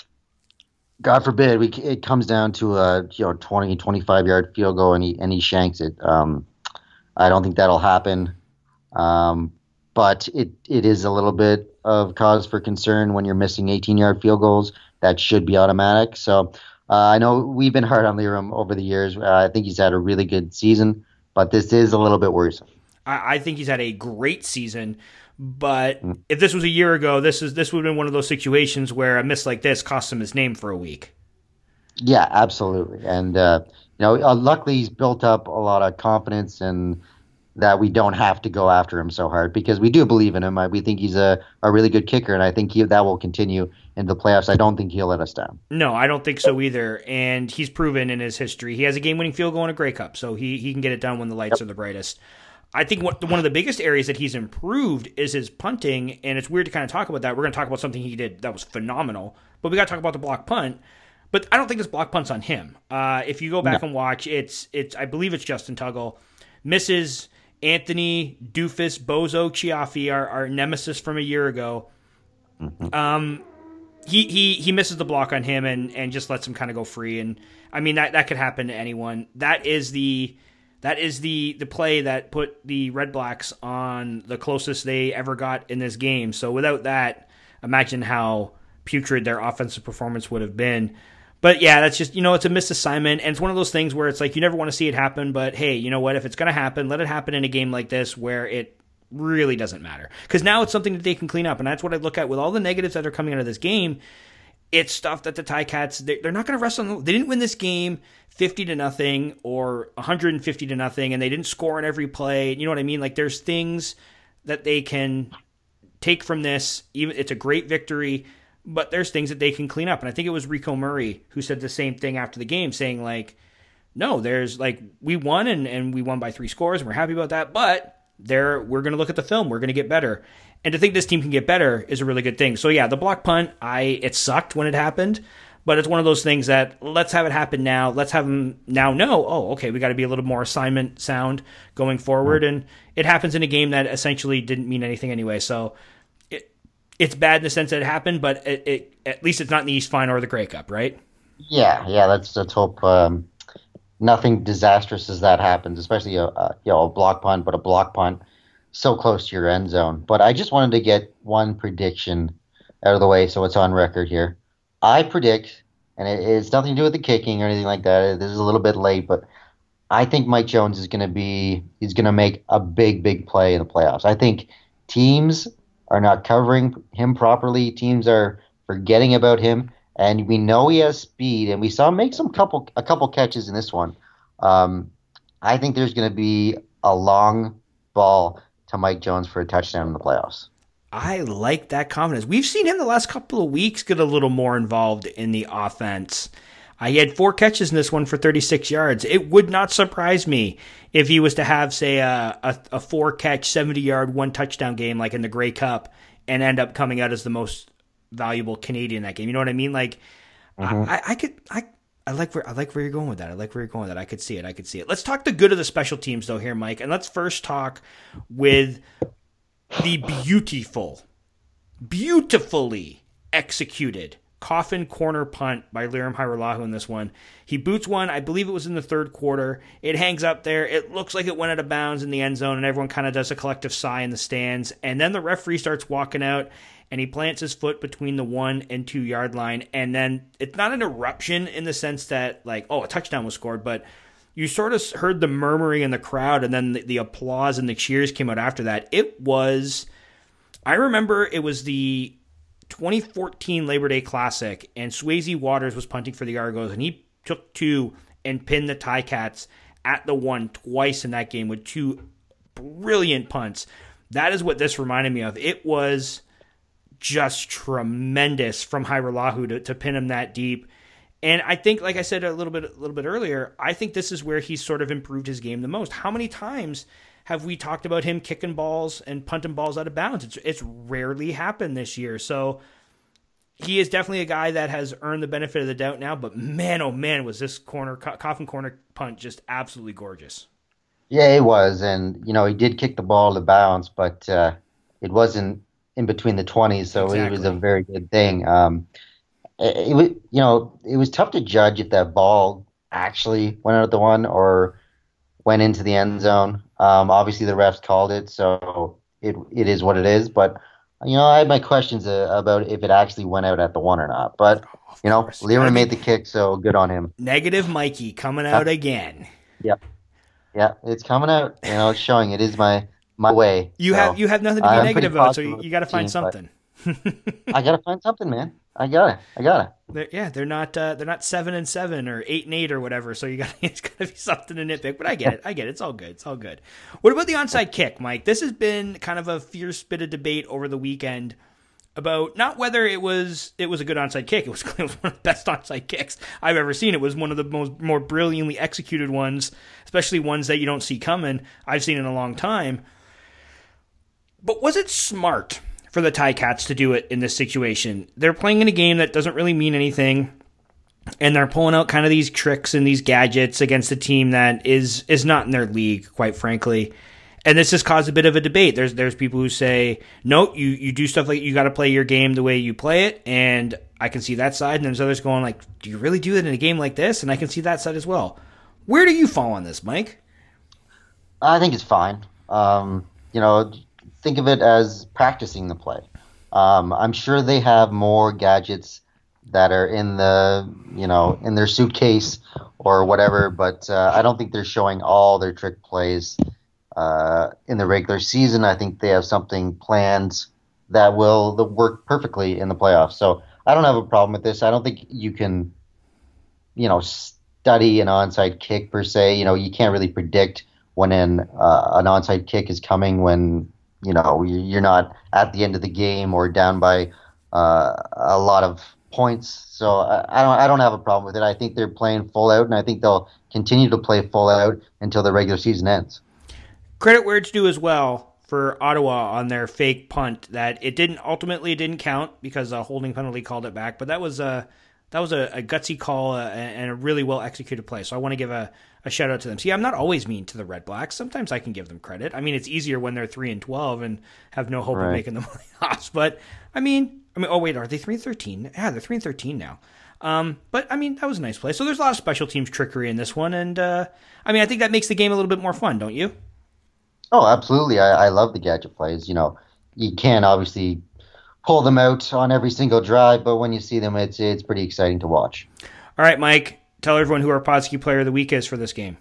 God forbid we, it comes down to a you know twenty, twenty-five-yard field goal and he, and he shanks it. Um, I don't think that'll happen. Um, but it, it is a little bit of cause for concern when you're missing eighteen-yard field goals. That should be automatic. So uh, I know we've been hard on Lirim over the years. Uh, I think he's had a really good season, but this is a little bit worrisome. I, I think he's had a great season. But if this was a year ago, this is this would have been one of those situations where a miss like this cost him his name for a week. Yeah, absolutely. And, uh, you know, uh, luckily he's built up a lot of confidence and that we don't have to go after him so hard because we do believe in him. I, we think he's a, a really good kicker, and I think he, that will continue in the playoffs. I don't think he'll let us down. No, I don't think so either. And he's proven in his history. He has a game-winning field goal in a Grey Cup, so he, he can get it done when the lights yep. are the brightest. I think what, one of the biggest areas that he's improved is his punting, and it's weird to kind of talk about that. We're going to talk about something he did that was phenomenal, but we got to talk about the block punt. But I don't think this block punt's on him. Uh, if you go back no. and watch, it's it's I believe it's Justin Tuggle misses Anthony Doofus Bozo Chiaffi, our, our nemesis from a year ago. Mm-hmm. Um, he he he misses the block on him and and just lets him kind of go free. And I mean that that could happen to anyone. That is the. That is the, the play that put the Red Blacks on the closest they ever got in this game. So without that, imagine how putrid their offensive performance would have been. But yeah, that's just, you know, it's a missed assignment. And it's one of those things where it's like you never want to see it happen. But hey, you know what? If it's going to happen, let it happen in a game like this where it really doesn't matter. Because now it's something that they can clean up. And that's what I look at with all the negatives that are coming out of this game. It's stuff that the Ticats, they're not going to rest on. They didn't win this game fifty to nothing or one hundred fifty to nothing, and they didn't score on every play. You know what I mean? Like there's things that they can take from this. Even it's a great victory, but there's things that they can clean up. And I think it was Rico Murray who said the same thing after the game, saying like, no, there's like we won and, and we won by three scores, and we're happy about that. But there, we're going to look at the film. We're going to get better. And to think this team can get better is a really good thing. So yeah, the block punt, I it sucked when it happened, but it's one of those things that let's have it happen now. Let's have them now know, oh, okay, we got to be a little more assignment sound going forward. And it happens in a game that essentially didn't mean anything anyway. So it it's bad in the sense that it happened, but it, it at least it's not in the East Final or the Grey Cup, right? Yeah, yeah. Let's let's hope um, nothing disastrous as that happens, especially a, a you know a block punt, but a block punt so close to your end zone. But I just wanted to get one prediction out of the way so it's on record here. I predict, and it, it's nothing to do with the kicking or anything like that. This is a little bit late, but I think Mike Jones is going to be, he's going to make a big, big play in the playoffs. I think teams are not covering him properly. Teams are forgetting about him, and we know he has speed, and we saw him make some couple, a couple catches in this one. Um, I think there's going to be a long ball to Mike Jones for a touchdown in the playoffs. I like that confidence. We've seen him the last couple of weeks get a little more involved in the offense. Uh, he had four catches in this one for thirty-six yards. It would not surprise me if he was to have, say, a, a, a four-catch, seventy-yard, one-touchdown game like in the Grey Cup and end up coming out as the most valuable Canadian in that game. You know what I mean? Like, mm-hmm. I, I could... I. I like where I like where you're going with that. I like where you're going with that. I could see it. I could see it. Let's talk the good of the special teams though here, Mike. And let's first talk with the beautiful, beautifully executed coffin corner punt by Lirim Hajrullahu in this one. He boots one. I believe it was in the third quarter. It hangs up there. It looks like it went out of bounds in the end zone, and everyone kind of does a collective sigh in the stands. And then the referee starts walking out, and he plants his foot between the one and two yard line. And then it's not an eruption in the sense that, like, oh, a touchdown was scored, but you sort of heard the murmuring in the crowd, and then the, the applause and the cheers came out after that. It was, I remember it was the twenty fourteen Labor Day Classic, and Swayze Waters was punting for the Argos, and he took two and pinned the Ticats at the one twice in that game with two brilliant punts. That is what this reminded me of. It was just tremendous from Hajrullahu to, to pin him that deep. And I think, like I said a little bit, a little bit earlier, I think this is where he's sort of improved his game the most. How many times have we talked about him kicking balls and punting balls out of bounds? It's, it's rarely happened this year. So he is definitely a guy that has earned the benefit of the doubt now. But man, oh man, was this corner coffin corner punt just absolutely gorgeous. Yeah, it was. And, you know, he did kick the ball to bounce, but uh, it wasn't in between the twenties. So exactly. It was a very good thing. Um, it, it was, you know, it was tough to judge if that ball actually went out the one or went into the end zone. Um, obviously, the refs called it, so it it is what it is. But, you know, I had my questions uh, about if it actually went out at the one or not. But, oh, you know, Learman made the kick, so good on him. Negative Mikey coming out uh, again. Yep. Yeah, it's coming out. You know, it's showing. It is my my way. You so, have you have nothing to be I'm negative about, so you, you got to find team, something. I got to find something, man. I got it. I got it. They're, yeah, they're not uh, they're not seven and seven or eight and eight or whatever. So you got it's got to be something to nitpick. But I get it. I get it. It's all good. It's all good. What about the onside kick, Mike? This has been kind of a fierce bit of debate over the weekend about not whether it was it was a good onside kick. It was, it was one of the best onside kicks I've ever seen. It was one of the most more brilliantly executed ones, especially ones that you don't see coming. I've seen in a long time. But was it smart for the Ticats to do it in this situation? They're playing in a game that doesn't really mean anything, and they're pulling out kind of these tricks and these gadgets against a team that is is not in their league, quite frankly. And this has caused a bit of a debate. There's there's people who say, no, you, you do stuff like you got to play your game the way you play it, and I can see that side. And there's others going like, do you really do it in a game like this? And I can see that side as well. Where do you fall on this, Mike? I think it's fine. Um, you know, think of it as practicing the play. Um, I'm sure they have more gadgets that are in the, you know, in their suitcase or whatever, but uh, I don't think they're showing all their trick plays uh, in the regular season. I think they have something planned that will work perfectly in the playoffs. So I don't have a problem with this. I don't think you can, you know, study an onside kick per se. You know, you can't really predict when an uh, an onside kick is coming when, you know, you're not at the end of the game or down by uh, a lot of points. So I, I don't I don't have a problem with it. I think they're playing full out, and I think they'll continue to play full out until the regular season ends. Credit where it's due as well for Ottawa on their fake punt that it didn't ultimately it didn't count because a holding penalty called it back, but that was a that was a, a gutsy call uh, and a really well executed play. So I want to give a, a shout out to them. See, I'm not always mean to the Red Blacks. Sometimes I can give them credit. I mean, it's easier when they're three and twelve and have no hope right. of making the playoffs. But I mean, I mean, oh wait, are they three and thirteen? Yeah, they're three and thirteen now. Um, but I mean, that was a nice play. So there's a lot of special teams trickery in this one, and uh, I mean, I think that makes the game a little bit more fun, don't you? Oh, absolutely. I, I love the gadget plays. You know, you can't obviously pull them out on every single drive, but when you see them, it's it's pretty exciting to watch. All right, Mike, tell everyone who our Podski Player of the Week is for this game.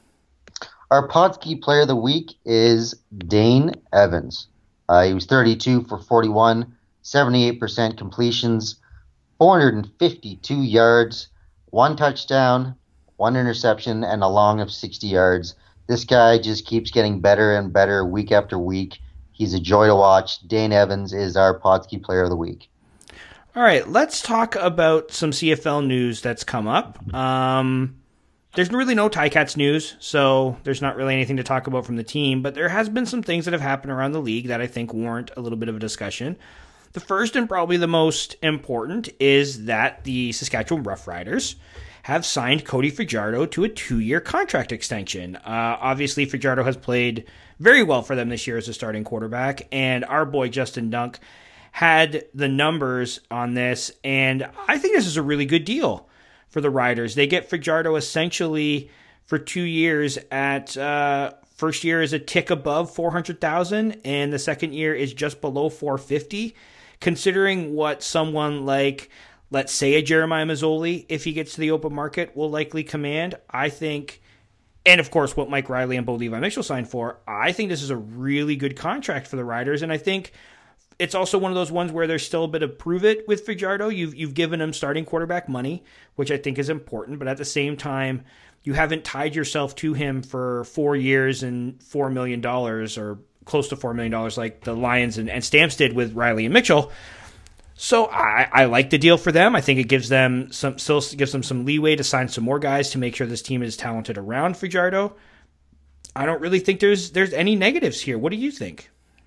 Our Podski Player of the Week is Dane Evans. Uh, he was thirty-two for forty-one, seventy-eight percent completions, four hundred fifty-two yards, one touchdown, one interception, and a long of sixty yards. This guy just keeps getting better and better week after week. He's a joy to watch. Dane Evans is our Podski Player of the Week. All right, let's talk about some C F L news that's come up. Um, there's really no Ticats news, so there's not really anything to talk about from the team, but there has been some things that have happened around the league that I think warrant a little bit of a discussion. The first and probably the most important is that the Saskatchewan Roughriders have signed Cody Fajardo to a two-year contract extension. Uh, obviously, Fajardo has played very well for them this year as a starting quarterback, and our boy Justin Dunk had the numbers on this, and I think this is a really good deal for the Riders. They get Fajardo essentially for two years at uh, first year is a tick above four hundred thousand dollars, and the second year is just below four hundred fifty thousand dollars, considering what someone like, let's say a Jeremiah Mazzoli, if he gets to the open market, will likely command. I think, and of course what Mike Riley and Bo Levi Mitchell signed for, I think this is a really good contract for the Riders, and I think it's also one of those ones where there's still a bit of prove it with Fajardo. You've you've given him starting quarterback money, which I think is important, but at the same time, you haven't tied yourself to him for four years and four million dollars or close to four million dollars like the Lions and, and Stamps did with Riley and Mitchell. So I, I like the deal for them. I think it gives them some still gives them some leeway to sign some more guys to make sure this team is talented around Fajardo. I don't really think there's there's any negatives here. What do you think?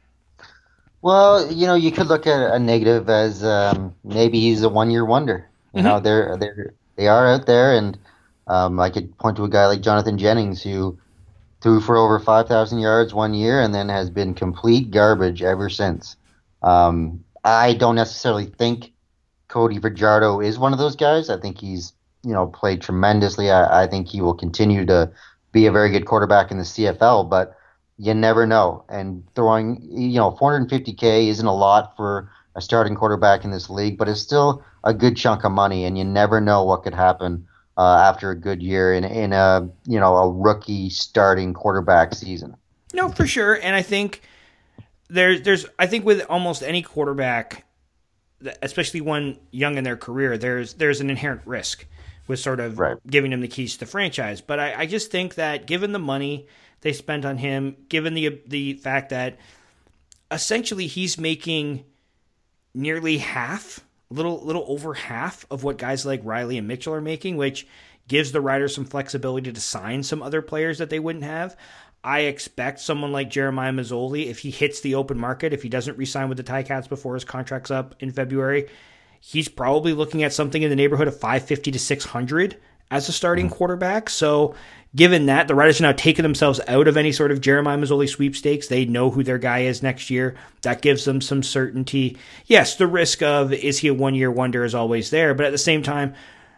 Well, you know, you could look at a negative as um, maybe he's a one-year wonder. You Mm-hmm. know, they're they're they are out there, and um, I could point to a guy like Jonathan Jennings who threw for over five thousand yards one year and then has been complete garbage ever since. Um, I don't necessarily think Cody Fajardo is one of those guys. I think he's, you know, played tremendously. I, I think he will continue to be a very good quarterback in the C F L, but you never know. And throwing, you know, four hundred fifty K isn't a lot for a starting quarterback in this league, but it's still a good chunk of money, and you never know what could happen uh, after a good year in in a, you know, a rookie starting quarterback season. No, for sure. And I think there's there's I think with almost any quarterback, especially one young in their career, there's there's an inherent risk with sort of Right. giving him the keys to the franchise. But I, I just think that given the money they spent on him, given the the fact that essentially he's making nearly half, little little over half of what guys like Riley and Mitchell are making, which gives the Riders some flexibility to sign some other players that they wouldn't have. I expect someone like Jeremiah Mazzoli, if he hits the open market, if he doesn't re-sign with the Ticats before his contract's up in February, he's probably looking at something in the neighborhood of five fifty to six hundred as a starting quarterback. So given that, the Riders are now taking themselves out of any sort of Jeremiah Mazzoli sweepstakes. They know who their guy is next year. That gives them some certainty. Yes, the risk of is he a one-year wonder is always there, but at the same time,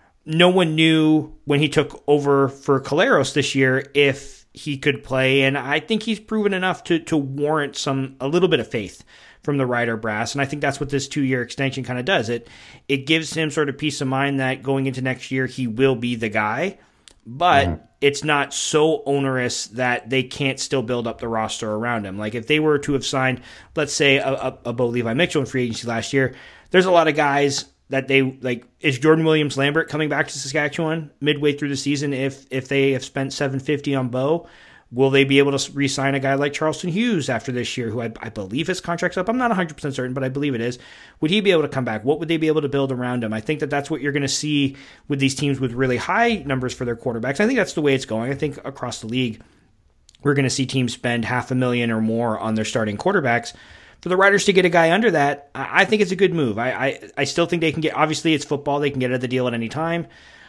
no one knew when he took over for Collaros this year if he could play, and I think he's proven enough to to warrant some a little bit of faith from the Rider brass, and I think that's what this two-year extension kind of does. It it gives him sort of peace of mind that going into next year he will be the guy, but mm-hmm. it's not so onerous that they can't still build up the roster around him. Like if they were to have signed, let's say, a, a, a Bo Levi Mitchell in free agency last year, there's a lot of guys that they like. Is Jordan Williams Lambert coming back to Saskatchewan midway through the season if if they have spent seven hundred fifty on Bo? Will they be able to re-sign a guy like Charleston Hughes after this year, who I, I believe his contract's up? I'm not one hundred percent certain, but I believe it is. Would he be able to come back? What would they be able to build around him? I think that that's what you're going to see with these teams with really high numbers for their quarterbacks. I think that's the way it's going. I think across the league, we're going to see teams spend half a million or more on their starting quarterbacks. For the Riders to get a guy under that, I think it's a good move. I, I, I still think they can get, obviously it's football, they can get out of the deal at any time.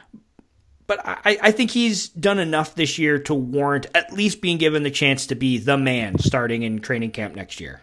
But I, I think he's done enough this year to warrant at least being given the chance to be the man starting in training camp next year.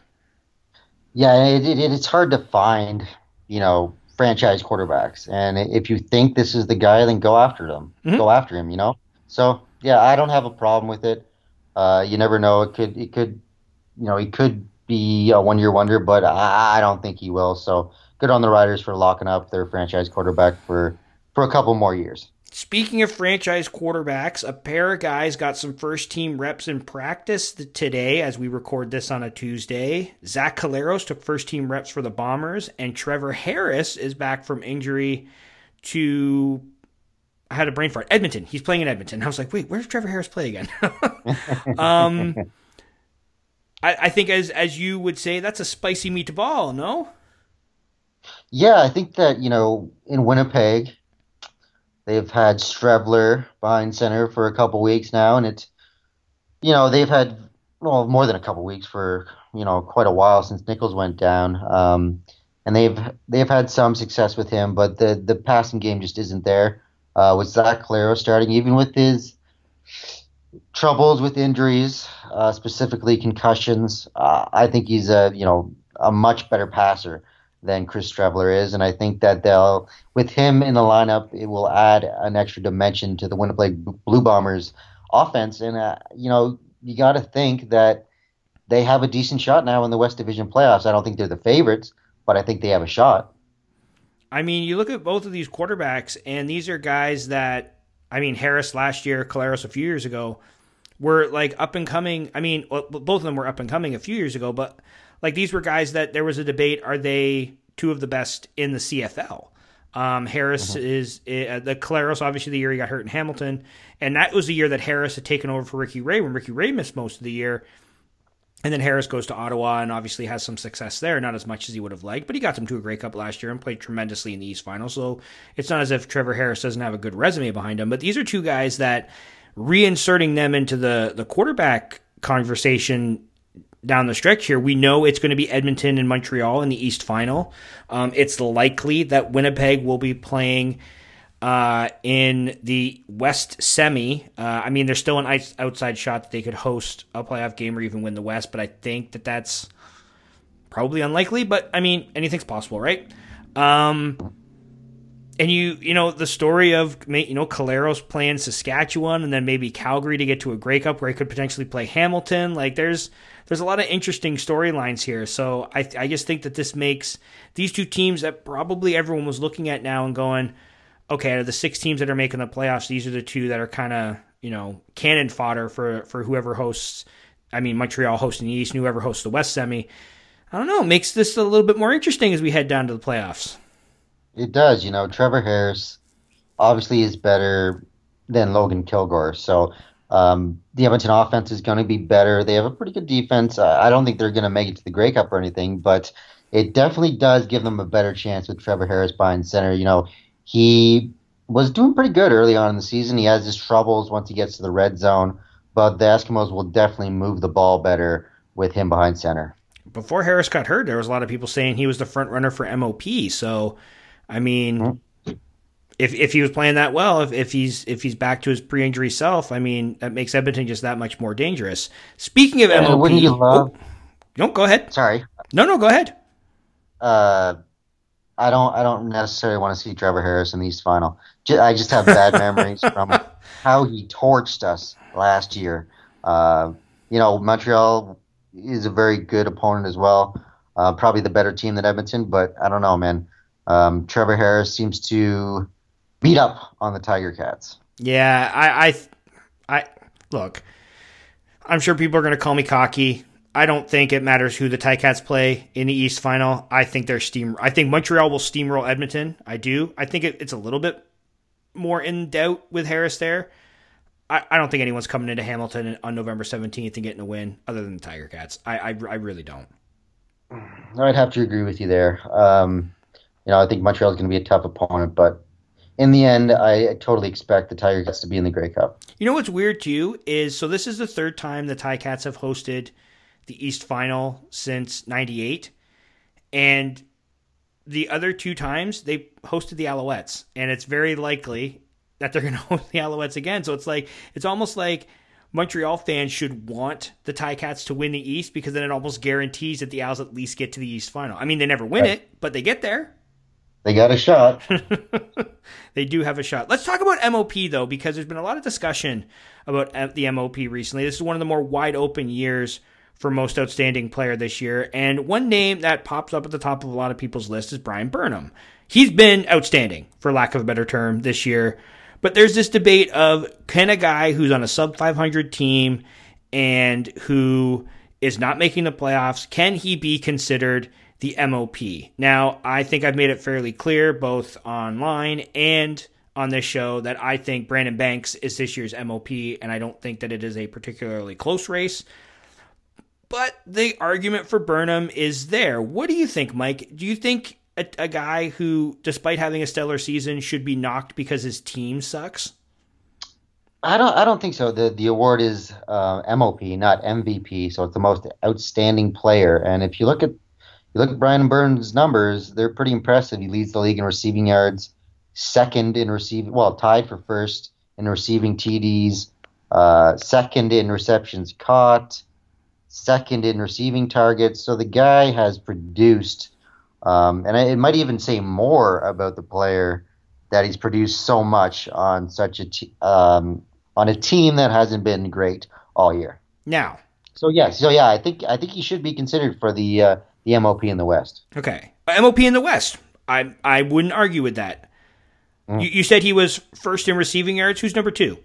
Yeah, it, it, it's hard to find, you know, franchise quarterbacks. And if you think this is the guy, then go after them. Mm-hmm. Go after him, you know? So, yeah, I don't have a problem with it. Uh, you never know. It could, it could, you know, he could be a one-year wonder, but I, I don't think he will. So good on the Riders for locking up their franchise quarterback for, for a couple more years. Speaking of franchise quarterbacks, a pair of guys got some first-team reps in practice today as we record this on a Tuesday. Zach Collaros took first-team reps for the Bombers, and Trevor Harris is back from injury to, I had a brain fart, Edmonton. He's playing in Edmonton. I was like, wait, where does Trevor Harris play again? um, I, I think as as you would say, that's a spicy meatball, no? Yeah, I think that, you know, in Winnipeg, they've had Strebler behind center for a couple weeks now, and it's, you know, they've had, well, more than a couple weeks for, you know, quite a while since Nichols went down. Um, and they've they've had some success with him, but the, the passing game just isn't there. Uh, with Zach Collaros starting, even with his troubles with injuries, uh, specifically concussions, uh, I think he's a, you know, a much better passer than Chris Strebler is, and I think that they'll, with him in the lineup, it will add an extra dimension to the Winnipeg Blue Bombers offense. And uh, you know, you got to think that they have a decent shot now in the West Division playoffs. I don't think they're the favorites, but I think they have a shot. I mean, you look at both of these quarterbacks, and these are guys that, I mean, Harris last year, Collaros a few years ago, were like up and coming. I mean, well, both of them were up and coming a few years ago, but like these were guys that there was a debate, are they two of the best in the C F L? Um, Harris mm-hmm. is uh, the Collaros, obviously the year he got hurt in Hamilton, and that was the year that Harris had taken over for Ricky Ray when Ricky Ray missed most of the year. And then Harris goes to Ottawa and obviously has some success there, not as much as he would have liked, but he got them to a Grey Cup last year and played tremendously in the East Final. So it's not as if Trevor Harris doesn't have a good resume behind him. But these are two guys that reinserting them into the, the quarterback conversation down the stretch here, we know it's going to be Edmonton and Montreal in the East Final. Um, it's likely that Winnipeg will be playing Uh, in the West semi. Uh, I mean, there's still an outside shot that they could host a playoff game or even win the West, but I think that that's probably unlikely. But I mean, anything's possible, right? Um, and you, you know, the story of, you know, Caleros playing Saskatchewan and then maybe Calgary to get to a Grey Cup where he could potentially play Hamilton. Like, there's there's a lot of interesting storylines here. So I I just think that this makes these two teams that probably everyone was looking at now and going, okay, out of the six teams that are making the playoffs, these are the two that are kind of, you know, cannon fodder for, for whoever hosts. I mean, Montreal hosting the East, and whoever hosts the West semi. I don't know, makes this a little bit more interesting as we head down to the playoffs. It does. You know, Trevor Harris obviously is better than Logan Kilgore. So um, the Edmonton offense is going to be better. They have a pretty good defense. I don't think they're going to make it to the Grey Cup or anything, but it definitely does give them a better chance with Trevor Harris behind center. You know, he was doing pretty good early on in the season. He has his troubles once he gets to the red zone, but the Eskimos will definitely move the ball better with him behind center. Before Harris got hurt, there was a lot of people saying he was the front runner for M O P. So, I mean, mm-hmm. if if he was playing that well, if, if he's if he's back to his pre-injury self, I mean, that makes Edmonton just that much more dangerous. Speaking of and M O P, wouldn't you love? Oh, no, go ahead. Sorry. No, no, go ahead. Uh. I don't. I don't necessarily want to see Trevor Harris in the East Final. I just have bad memories from how he torched us last year. Uh, you know, Montreal is a very good opponent as well. Uh, probably the better team than Edmonton, but I don't know, man. Um, Trevor Harris seems to beat up on the Tiger Cats. Yeah, I, I, I look. I'm sure people are going to call me cocky. I don't think it matters who the Ticats play in the East Final. I think they're steam. I think Montreal will steamroll Edmonton. I do. I think it, it's a little bit more in doubt with Harris there. I, I don't think anyone's coming into Hamilton on November seventeenth and getting a win other than the Tiger Cats. I, I, I really don't. I'd have to agree with you there. Um, you know, I think Montreal is going to be a tough opponent, but in the end, I totally expect the Tiger Cats to be in the Grey Cup. You know what's weird too is, so this is the third time the Ticats have hosted the East Final since ninety-eight, and the other two times they hosted the Alouettes, and it's very likely that they're going to host the Alouettes again. So it's like, it's almost like Montreal fans should want the Ticats to win the East, because then it almost guarantees that the Owls at least get to the East Final. I mean, they never win right. it, but they get there. They got a shot. They do have a shot. Let's talk about M O P, though, because there's been a lot of discussion about the M O P recently. This is one of the more wide open years for most outstanding player this year. And one name that pops up at the top of a lot of people's list is Brian Burnham. He's been outstanding, for lack of a better term, this year. But there's this debate of, can a guy who's on a sub five hundred team and who is not making the playoffs, can he be considered the M O P? Now, I think I've made it fairly clear, both online and on this show, that I think Brandon Banks is this year's M O P, and I don't think that it is a particularly close race. But the argument for Burnham is there. What do you think, Mike? Do you think a, a guy who, despite having a stellar season, should be knocked because his team sucks? I don't. I don't think so. the The award is uh, M O P, not M V P. So it's the most outstanding player. And if you look at you look at Brian Burnham's numbers, they're pretty impressive. He leads the league in receiving yards, second in receiving, well, tied for first in receiving T Ds, uh, second in receptions caught, second in receiving targets. So the guy has produced, um, and it might even say more about the player that he's produced so much on such a t- um, on a team that hasn't been great all year. Now, so yeah, so yeah, I think I think he should be considered for the uh, the M O P in the West. Okay, M O P in the West. I I wouldn't argue with that. Mm. You, you said he was first in receiving yards. Who's number two?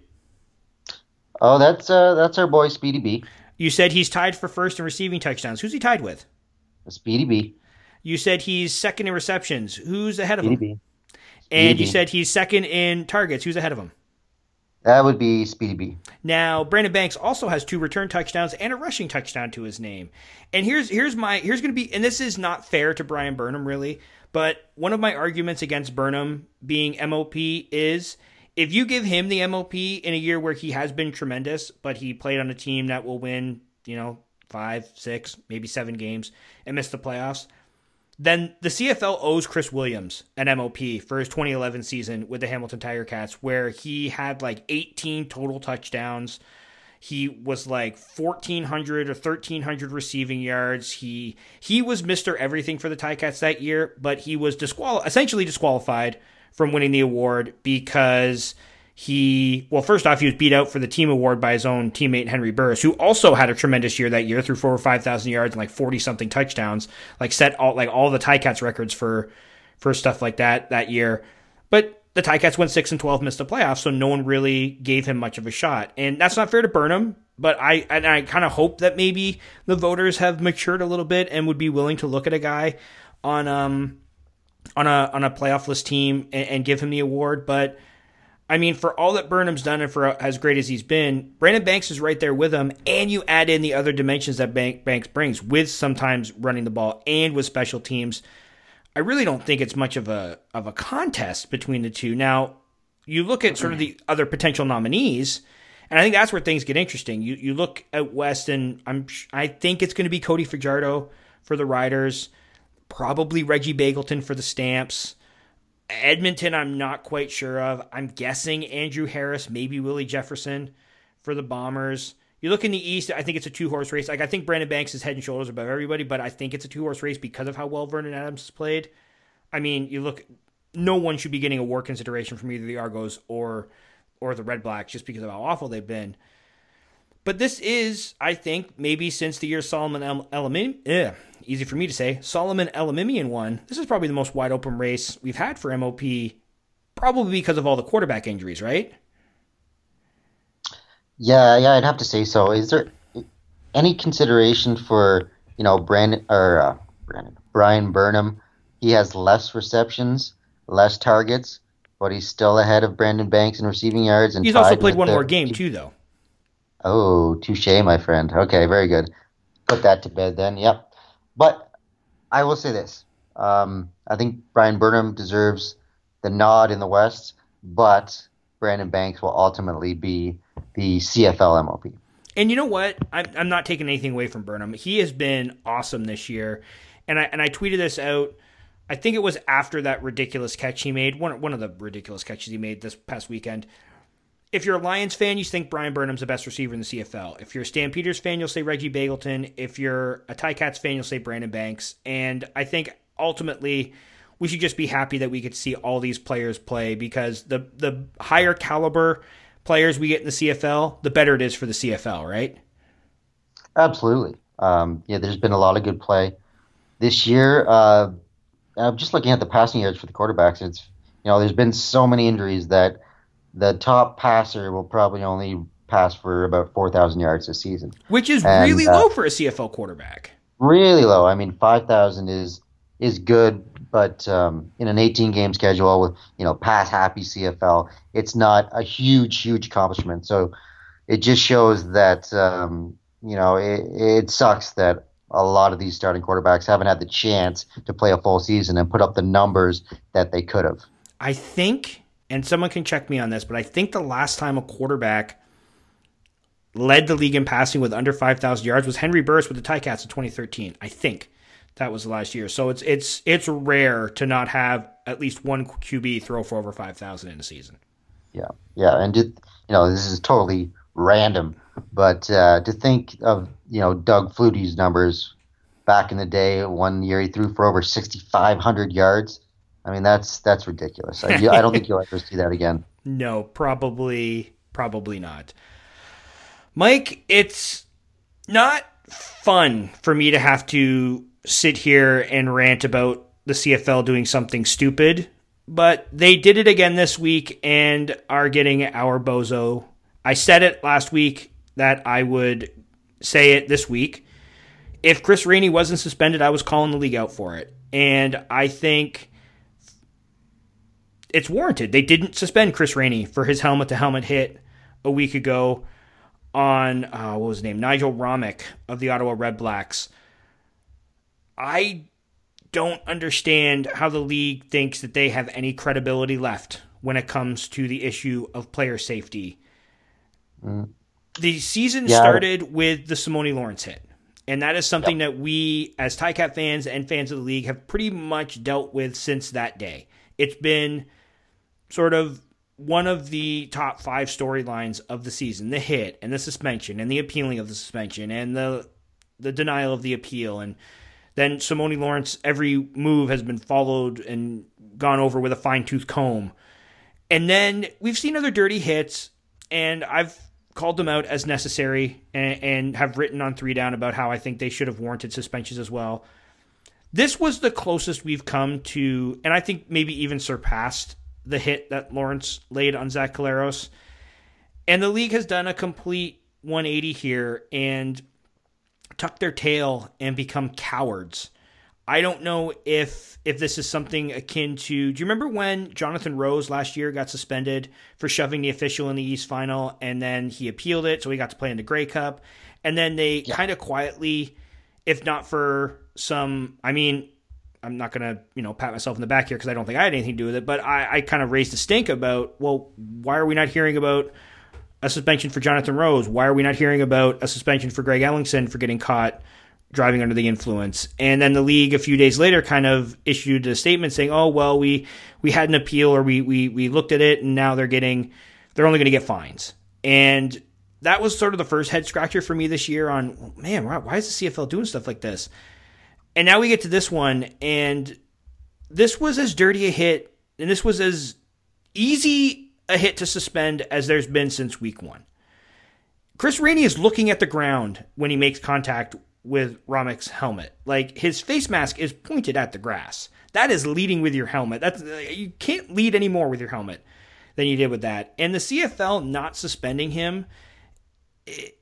Oh, that's uh, that's our boy Speedy B. You said he's tied for first in receiving touchdowns. Who's he tied with? Speedy B. You said he's second in receptions. Who's ahead of Speedy him? B. And Speedy you said he's second in targets. Who's ahead of him? That would be Speedy B. Now, Brandon Banks also has two return touchdowns and a rushing touchdown to his name. And here's here's my here's going to be, and this is not fair to Brian Burnham really, but one of my arguments against Burnham being M O P is if you give him the M O P in a year where he has been tremendous, but he played on a team that will win, you know, five, six, maybe seven games and miss the playoffs, then the C F L owes Chris Williams an M O P for his twenty eleven season with the Hamilton Tiger Cats, where he had like eighteen total touchdowns. He was like fourteen hundred or thirteen hundred receiving yards. He he was Mister Everything for the Ticats that year, but he was disqual- essentially disqualified from winning the award because he, well, first off, he was beat out for the team award by his own teammate Henry Burris, who also had a tremendous year that year, threw for over five thousand yards and like forty something touchdowns, like set all like all the Ticats records for for stuff like that that year. But the Ticats went six and twelve, missed the playoffs, so no one really gave him much of a shot. And that's not fair to Burnham, but I and I kind of hope that maybe the voters have matured a little bit and would be willing to look at a guy on um on a on a playoff list team and, and give him the award. But I mean, for all that Burnham's done and for as great as he's been, Brandon Banks is right there with him, and you add in the other dimensions that Bank, Banks brings with sometimes running the ball and with special teams. I really don't think it's much of a of a contest between the two. Now, you look at sort of the other potential nominees, and I think that's where things get interesting. You you look at West, and I'm I think it's going to be Cody Fajardo for the Riders, probably Reggie Bagleton for the Stamps. Edmonton, I'm not quite sure of. I'm guessing Andrew Harris, maybe Willie Jefferson for the Bombers. You look in the East, I think it's a two-horse race. Like I think Brandon Banks is head and shoulders above everybody, but I think it's a two-horse race because of how well Vernon Adams has played. I mean, you look, no one should be getting a war consideration from either the Argos or or the Red Blacks just because of how awful they've been. But this is, I think, maybe since the year Solomon Elimimian, eh, easy for me to say, Solomon Elimimian won, this is probably the most wide-open race we've had for M O P, probably because of all the quarterback injuries, right? Yeah, yeah, I'd have to say so. Is there any consideration for, you know, Brandon or uh, Brandon Brian Burnham? He has less receptions, less targets, but he's still ahead of Brandon Banks in receiving yards. And he's also tied played with one the- more game too, though. Oh, touche, my friend. Okay, very good. Put that to bed then. Yep. But I will say this. Um, I think Brian Burnham deserves the nod in the West, but Brandon Banks will ultimately be the C F L M O P. And you know what? I'm, I'm not taking anything away from Burnham. He has been awesome this year. And I and I tweeted this out. I think it was after that ridiculous catch he made, one, one of the ridiculous catches he made this past weekend. If you're a Lions fan, you think Brian Burnham's the best receiver in the C F L. If you're a Stampeders fan, you'll say Reggie Bagleton. If you're a Ticats fan, you'll say Brandon Banks. And I think ultimately we should just be happy that we get to see all these players play, because the the higher caliber players we get in the C F L, the better it is for the C F L, right? Absolutely. Um, yeah, there's been a lot of good play this year. Uh, I'm just looking at the passing yards for the quarterbacks. It's, you know, there's been so many injuries that the top passer will probably only pass for about four thousand yards this season. Which is And, really uh, low for a C F L quarterback. Really low. I mean, five thousand is is good, but um, in an eighteen-game schedule with, you know, pass-happy C F L, it's not a huge, huge accomplishment. So it just shows that, um, you know, it, it sucks that a lot of these starting quarterbacks haven't had the chance to play a full season and put up the numbers that they could have. I think, and someone can check me on this, but I think the last time a quarterback led the league in passing with under five thousand yards was Henry Burris with the Ticats in twenty thirteen. I think that was the last year. So it's it's it's rare to not have at least one Q B throw for over five thousand in a season. Yeah, yeah, and just, you know, this is totally random, but uh, to think of, you know, Doug Flutie's numbers back in the day, one year he threw for over sixty-five hundred yards. I mean, that's that's ridiculous. I, I don't think you'll ever see that again. No, probably probably not. Mike, it's not fun for me to have to sit here and rant about the C F L doing something stupid, but they did it again this week and are getting our bozo. I said it last week that I would say it this week. If Chris Rainey wasn't suspended, I was calling the league out for it. And I think it's warranted. They didn't suspend Chris Rainey for his helmet-to-helmet hit a week ago on, uh, what was his name? Nigel Romick of the Ottawa Red Blacks. I don't understand how the league thinks that they have any credibility left when it comes to the issue of player safety. Mm. The season yeah. started with the Simone Lawrence hit. And that is something yep. that we, as Ticat fans and fans of the league, have pretty much dealt with since that day. It's been sort of one of the top five storylines of the season. The hit and the suspension and the appealing of the suspension and the the denial of the appeal. And then Simone Lawrence, every move has been followed and gone over with a fine-tooth comb. And then we've seen other dirty hits, and I've called them out as necessary and, and have written on Three Down about how I think they should have warranted suspensions as well. This was the closest we've come to, and I think maybe even surpassed, the hit that Lawrence laid on Zach Collaros. And the league has done a complete one eighty here and tucked their tail and become cowards. I don't know if if this is something akin to, do you remember when Jonathan Rose last year got suspended for shoving the official in the East Final, and then he appealed it, so he got to play in the Grey Cup, and then they yeah. kind of quietly, if not for some, I mean, I'm not going to, you know, pat myself in the back here because I don't think I had anything to do with it, but I, I kind of raised a stink about, well, why are we not hearing about a suspension for Jonathan Rose? Why are we not hearing about a suspension for Greg Ellingson for getting caught driving under the influence? And then the league a few days later kind of issued a statement saying, oh, well, we, we had an appeal, or we, we, we looked at it, and now they're getting, they're only going to get fines. And that was sort of the first head scratcher for me this year on, well, man, why, why is the C F L doing stuff like this? And now we get to this one, and this was as dirty a hit, and this was as easy a hit to suspend as there's been since week one. Chris Rainey is looking at the ground when he makes contact with Romick's helmet. Like, his face mask is pointed at the grass. That is leading with your helmet. That's, you can't lead any more with your helmet than you did with that. And the C F L not suspending him, it,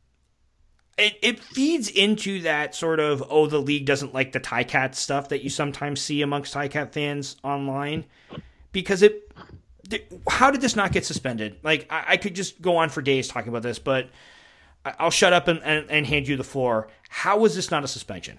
It it feeds into that sort of, oh, the league doesn't like the Ticat stuff that you sometimes see amongst Ticat fans online. Because it, how did this not get suspended? Like, I, I could just go on for days talking about this, but I'll shut up and, and, and hand you the floor. How was this not a suspension?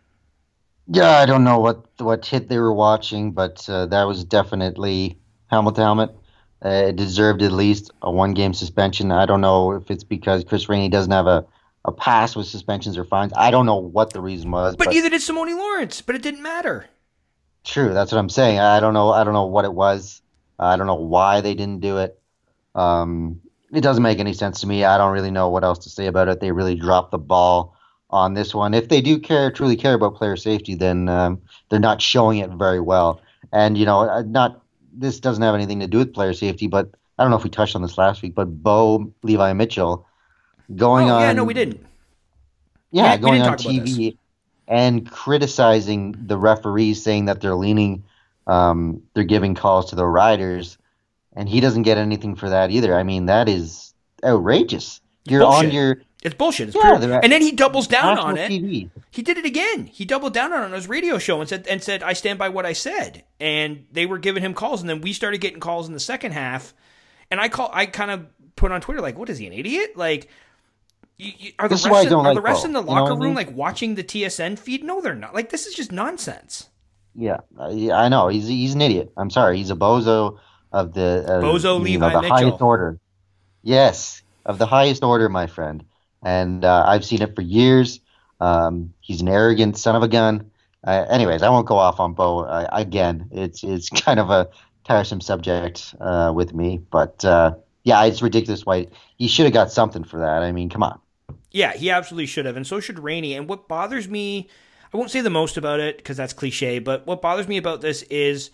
Yeah, I don't know what, what hit they were watching, but uh, that was definitely helmet to helmet. Uh, it deserved at least a one-game suspension. I don't know if it's because Chris Rainey doesn't have a a pass with suspensions or fines. I don't know what the reason was. But, but neither did Simone Lawrence, but it didn't matter. True, that's what I'm saying. I don't know I don't know what it was. I don't know why they didn't do it. Um, it doesn't make any sense to me. I don't really know what else to say about it. They really dropped the ball on this one. If they do care, truly care about player safety, then um, they're not showing it very well. And, you know, not this doesn't have anything to do with player safety, but I don't know if we touched on this last week, but Bo Levi Mitchell going oh, on. Yeah, no, we didn't. Yeah, we, going we didn't on T V and criticizing the referees, saying that they're leaning, um, they're giving calls to the riders, and he doesn't get anything for that either. I mean, that is outrageous. You're bullshit. on your. It's bullshit. It's yeah, pure. And then he doubles down on it. T V. He did it again. He doubled down on it on his radio show and said, and said, I stand by what I said. And they were giving him calls, and then we started getting calls in the second half. And I call, I kind of put on Twitter, like, what is he, an idiot? Like, you, you, are the this rest, of, are like the rest Bo. in the You know locker what I room, mean? like, watching the T S N feed? No, they're not. Like, this is just nonsense. Yeah, uh, yeah, I know. He's he's an idiot. I'm sorry. He's a bozo of the uh, Bozo you Levi know, the Mitchell. highest order. Yes, of the highest order, my friend. And uh, I've seen it for years. Um, he's an arrogant son of a gun. Uh, anyways, I won't go off on Bo uh, again. It's it's kind of a tiresome subject uh, with me, but uh, yeah, it's ridiculous. Why he should have got something for that. I mean, come on. Yeah, he absolutely should have, and so should Rainey. And what bothers me, I won't say the most about it because that's cliche, but what bothers me about this is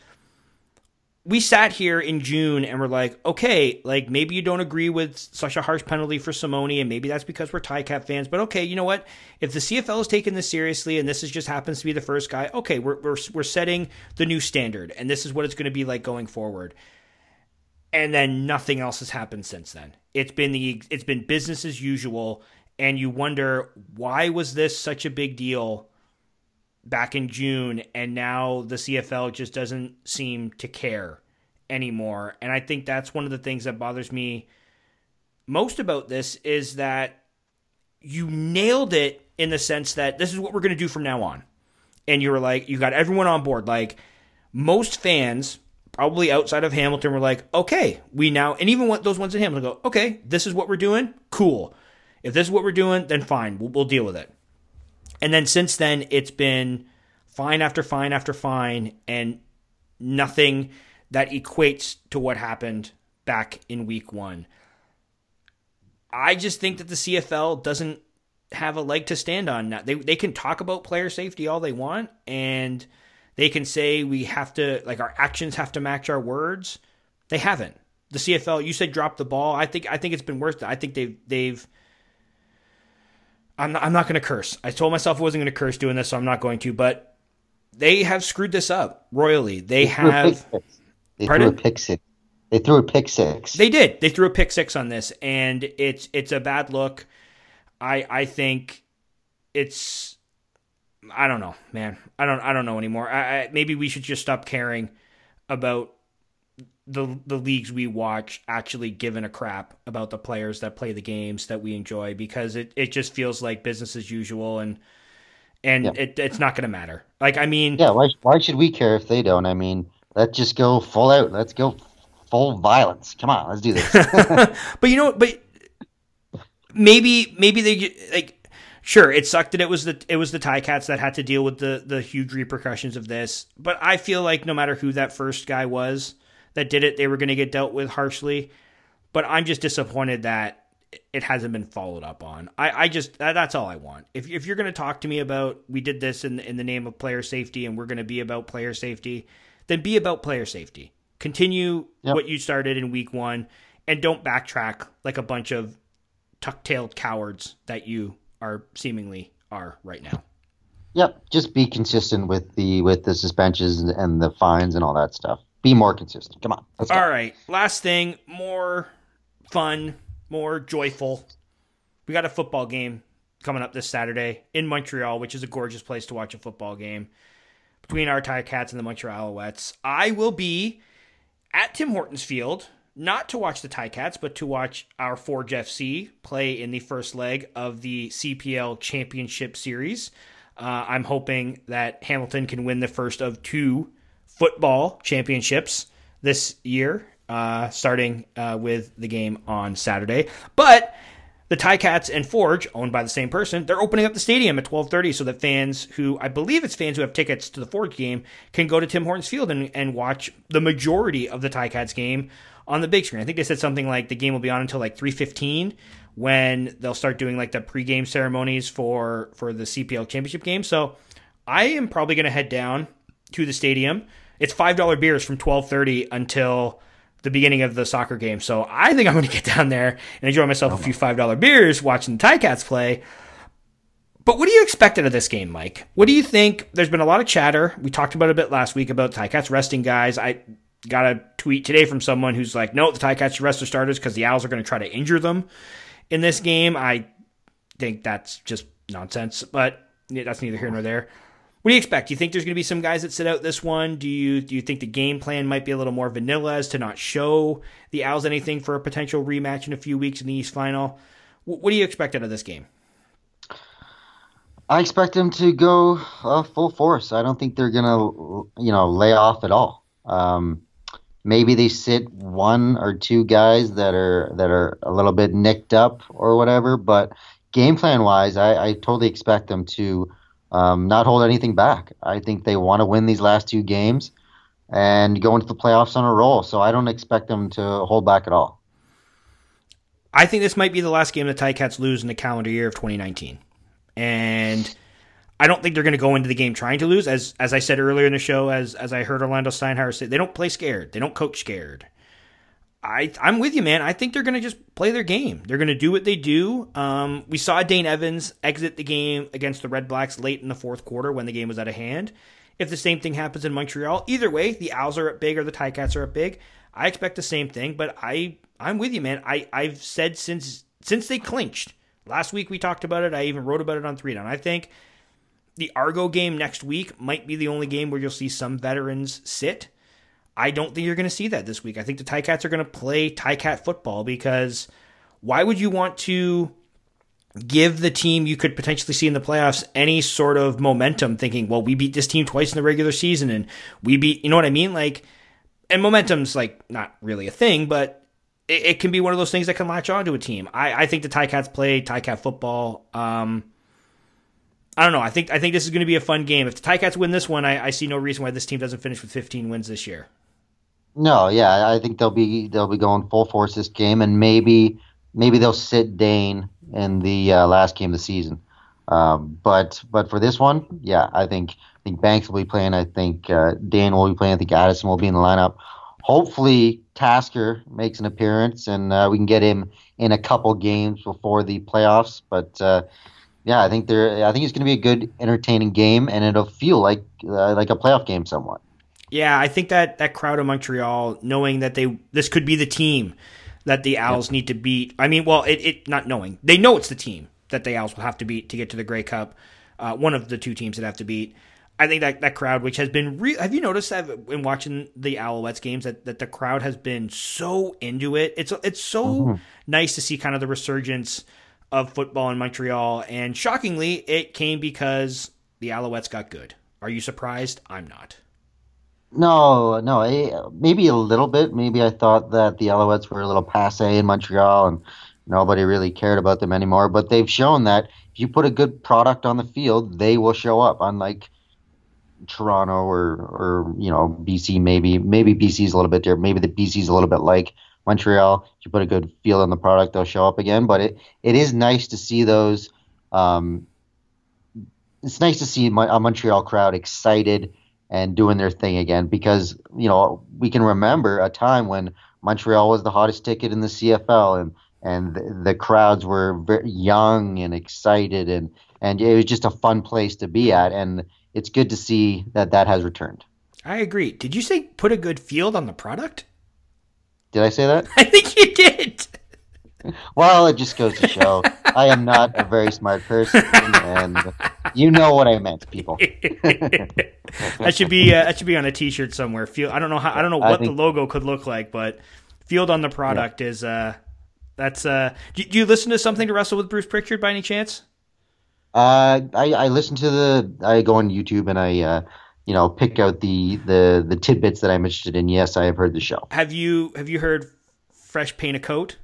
we sat here in June and we're like, okay, like maybe you don't agree with such a harsh penalty for Simone, and maybe that's because we're Ticat fans, but okay, you know what? If the C F L is taking this seriously and this is just happens to be the first guy, okay, we're we're we're setting the new standard, and this is what it's going to be like going forward. And then nothing else has happened since then. It's been the it's been business as usual, and you wonder, why was this such a big deal back in June, and now the C F L just doesn't seem to care anymore. And I think that's one of the things that bothers me most about this is that you nailed it in the sense that this is what we're going to do from now on. And you were like, you got everyone on board. Like, most fans, probably outside of Hamilton, were like, okay, we now, and even those ones in Hamilton go, okay, this is what we're doing. Cool. If this is what we're doing, then fine. We'll, we'll deal with it. And then since then, it's been fine after fine after fine, and nothing that equates to what happened back in week one. I just think that the C F L doesn't have a leg to stand on now. They they can talk about player safety all they want, and they can say we have to, like, our actions have to match our words. They haven't. The C F L, you said drop the ball. I think I think it's been worth it. I think they've they've. I'm not, I'm not going to curse. I told myself I wasn't going to curse doing this, so I'm not going to. But they have screwed this up royally. They, they have. They pardon? threw a pick six. They threw a pick six. They did. They threw a pick six on this, and it's it's a bad look. I I think it's. I don't know, man. I don't I don't know anymore. I, I maybe we should just stop caring about the the leagues we watch actually giving a crap about the players that play the games that we enjoy, because it, it just feels like business as usual, and and yeah. it it's not going to matter. Like, I mean, yeah, why why should we care if they don't? I mean, let's just go full out. Let's go full violence. Come on, let's do this. But you know, but maybe maybe they like. Sure, it sucked that it was the it was the Ticats that had to deal with the the huge repercussions of this. But I feel like no matter who that first guy was that did it, they were going to get dealt with harshly. But I'm just disappointed that it hasn't been followed up on. I, I just that, that's all I want. If if you're going to talk to me about we did this in in the name of player safety and we're going to be about player safety, then be about player safety. Continue yep. what you started in week one, and don't backtrack like a bunch of tuck-tailed cowards that you are seemingly are right now. Yep, just be consistent with the with the suspensions and the fines and all that stuff. Be more consistent. Come on. Let's go. All right. Last thing, more fun, more joyful. We got a football game coming up this Saturday in Montreal, which is a gorgeous place to watch a football game between our Ticats and the Montreal Alouettes. I will be at Tim Hortons Field, not to watch the Ticats, but to watch our Forge F C play in the first leg of the C P L Championship Series. Uh, I'm hoping that Hamilton can win the first of two football championships this year, uh, starting uh, with the game on Saturday. But the Ticats and Forge, owned by the same person, they're opening up the stadium at twelve thirty so that fans who, I believe it's fans who have tickets to the Forge game, can go to Tim Hortons Field and, and watch the majority of the Ticats game on the big screen. I think they said something like the game will be on until like three fifteen when they'll start doing like the pregame ceremonies for, for the C P L championship game. So I am probably going to head down to the stadium. It's five dollar beers from twelve thirty until the beginning of the soccer game. So I think I'm going to get down there and enjoy myself a few five dollar beers watching the Ticats play. But what do you expect out of this game, Mike? What do you think? There's been a lot of chatter. We talked about it a bit last week about Ticats resting guys. I got a tweet today from someone who's like, no, the Ticats should rest their starters because the Owls are going to try to injure them in this game. I think that's just nonsense, but that's neither here nor there. What do you expect? Do you think there's going to be some guys that sit out this one? Do you do you think the game plan might be a little more vanilla as to not show the Owls anything for a potential rematch in a few weeks in the East Final? What do you expect out of this game? I expect them to go uh, full force. I don't think they're going to, you know, lay off at all. Um, maybe they sit one or two guys that are that are a little bit nicked up or whatever. But game plan wise, I, I totally expect them to um, not hold anything back. I think they want to win these last two games and go into the playoffs on a roll. So I don't expect them to hold back at all. I think this might be the last game the Ticats lose in the calendar year of twenty nineteen. And I don't think they're going to go into the game trying to lose. As as I said earlier in the show, as as I heard Orlando Steinhauer say, they don't play scared. They don't coach scared. I, I'm with you, man. I think they're going to just play their game. They're going to do what they do. Um, we saw Dane Evans exit the game against the Red Blacks late in the fourth quarter when the game was out of hand. If the same thing happens in Montreal, either way, the Owls are up big or the Ticats are up big. I expect the same thing, but I, I'm with you, man. I, I've said since since they clinched. Last week we talked about it. I even wrote about it on three down. I think the Argo game next week might be the only game where you'll see some veterans sit. I don't think you're going to see that this week. I think the Ticats are going to play Ticat football because why would you want to give the team you could potentially see in the playoffs any sort of momentum, thinking, well, we beat this team twice in the regular season and we beat, you know what I mean? Like, and momentum's like not really a thing, but it, it can be one of those things that can latch on to a team. I, I think the Ticats play Ticat football. Um, I don't know. I think I think this is going to be a fun game. If the Ticats win this one, I, I see no reason why this team doesn't finish with fifteen wins this year. No, yeah, I think they'll be they'll be going full force this game, and maybe maybe they'll sit Dane in the uh, last game of the season. Um, but but for this one, yeah, I think I think Banks will be playing. I think uh, Dane will be playing. I think Addison will be in the lineup. Hopefully, Tasker makes an appearance, and uh, we can get him in a couple games before the playoffs. But uh, yeah, I think there. I think it's going to be a good, entertaining game, and it'll feel like uh, like a playoff game somewhat. Yeah, I think that that crowd of Montreal, knowing that they this could be the team that the Owls yeah. need to beat. I mean, well, it, it not knowing. They know it's the team that the Owls will have to beat to get to the Grey Cup. Uh, one of the two teams that have to beat. I think that, that crowd, which has been re- have you noticed that in watching the Alouettes games that, that the crowd has been so into it? It's it's so mm-hmm. nice to see kind of the resurgence of football in Montreal. And shockingly, it came because the Alouettes got good. Are you surprised? I'm not. No, no, I, maybe a little bit. Maybe I thought that the Alouettes were a little passé in Montreal and nobody really cared about them anymore. But they've shown that if you put a good product on the field, they will show up. Unlike Toronto or, or you know, B C, maybe maybe B C's a little bit different. Maybe the B C's a little bit like Montreal. If you put a good feel on the product, they'll show up again. But it, it is nice to see those. Um, it's nice to see a Montreal crowd excited and doing their thing again, because, you know, we can remember a time when Montreal was the hottest ticket in the C F L, and and the, the crowds were very young and excited, and, and it was just a fun place to be at, and it's good to see that that has returned. I agree. Did you say put a good field on the product? Did I say that? I think you did. Well, it just goes to show I am not a very smart person, and you know what I meant, people. That should be uh, that should be on a T-shirt somewhere. Field. I don't know how. I don't know what think, the logo could look like, but field on the product yeah. is uh that's uh. Do, do you listen to Something to Wrestle with Bruce Pritchard by any chance? Uh, I I listen to the. I go on YouTube and I uh you know pick out the the the tidbits that I'm interested in. Yes, I have heard the show. Have you have you heard Fresh Paint a Coat?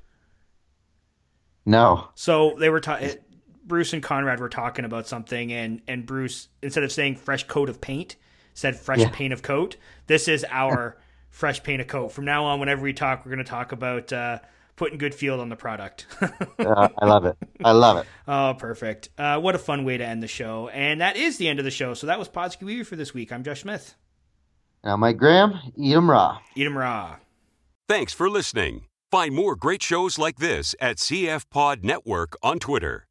No. So they were talking. Bruce and Conrad were talking about something, and, and Bruce, instead of saying fresh coat of paint, said fresh yeah. paint of coat. This is our fresh paint of coat. From now on, whenever we talk, we're going to talk about uh, putting good field on the product. uh, I love it. I love it. Oh, perfect. Uh, what a fun way to end the show. And that is the end of the show. So that was Podski Weavy for this week. I'm Josh Smith. Now, Mike Graham, eat 'em raw. Eat 'em raw. Thanks for listening. Find more great shows like this at C F Pod Network on Twitter.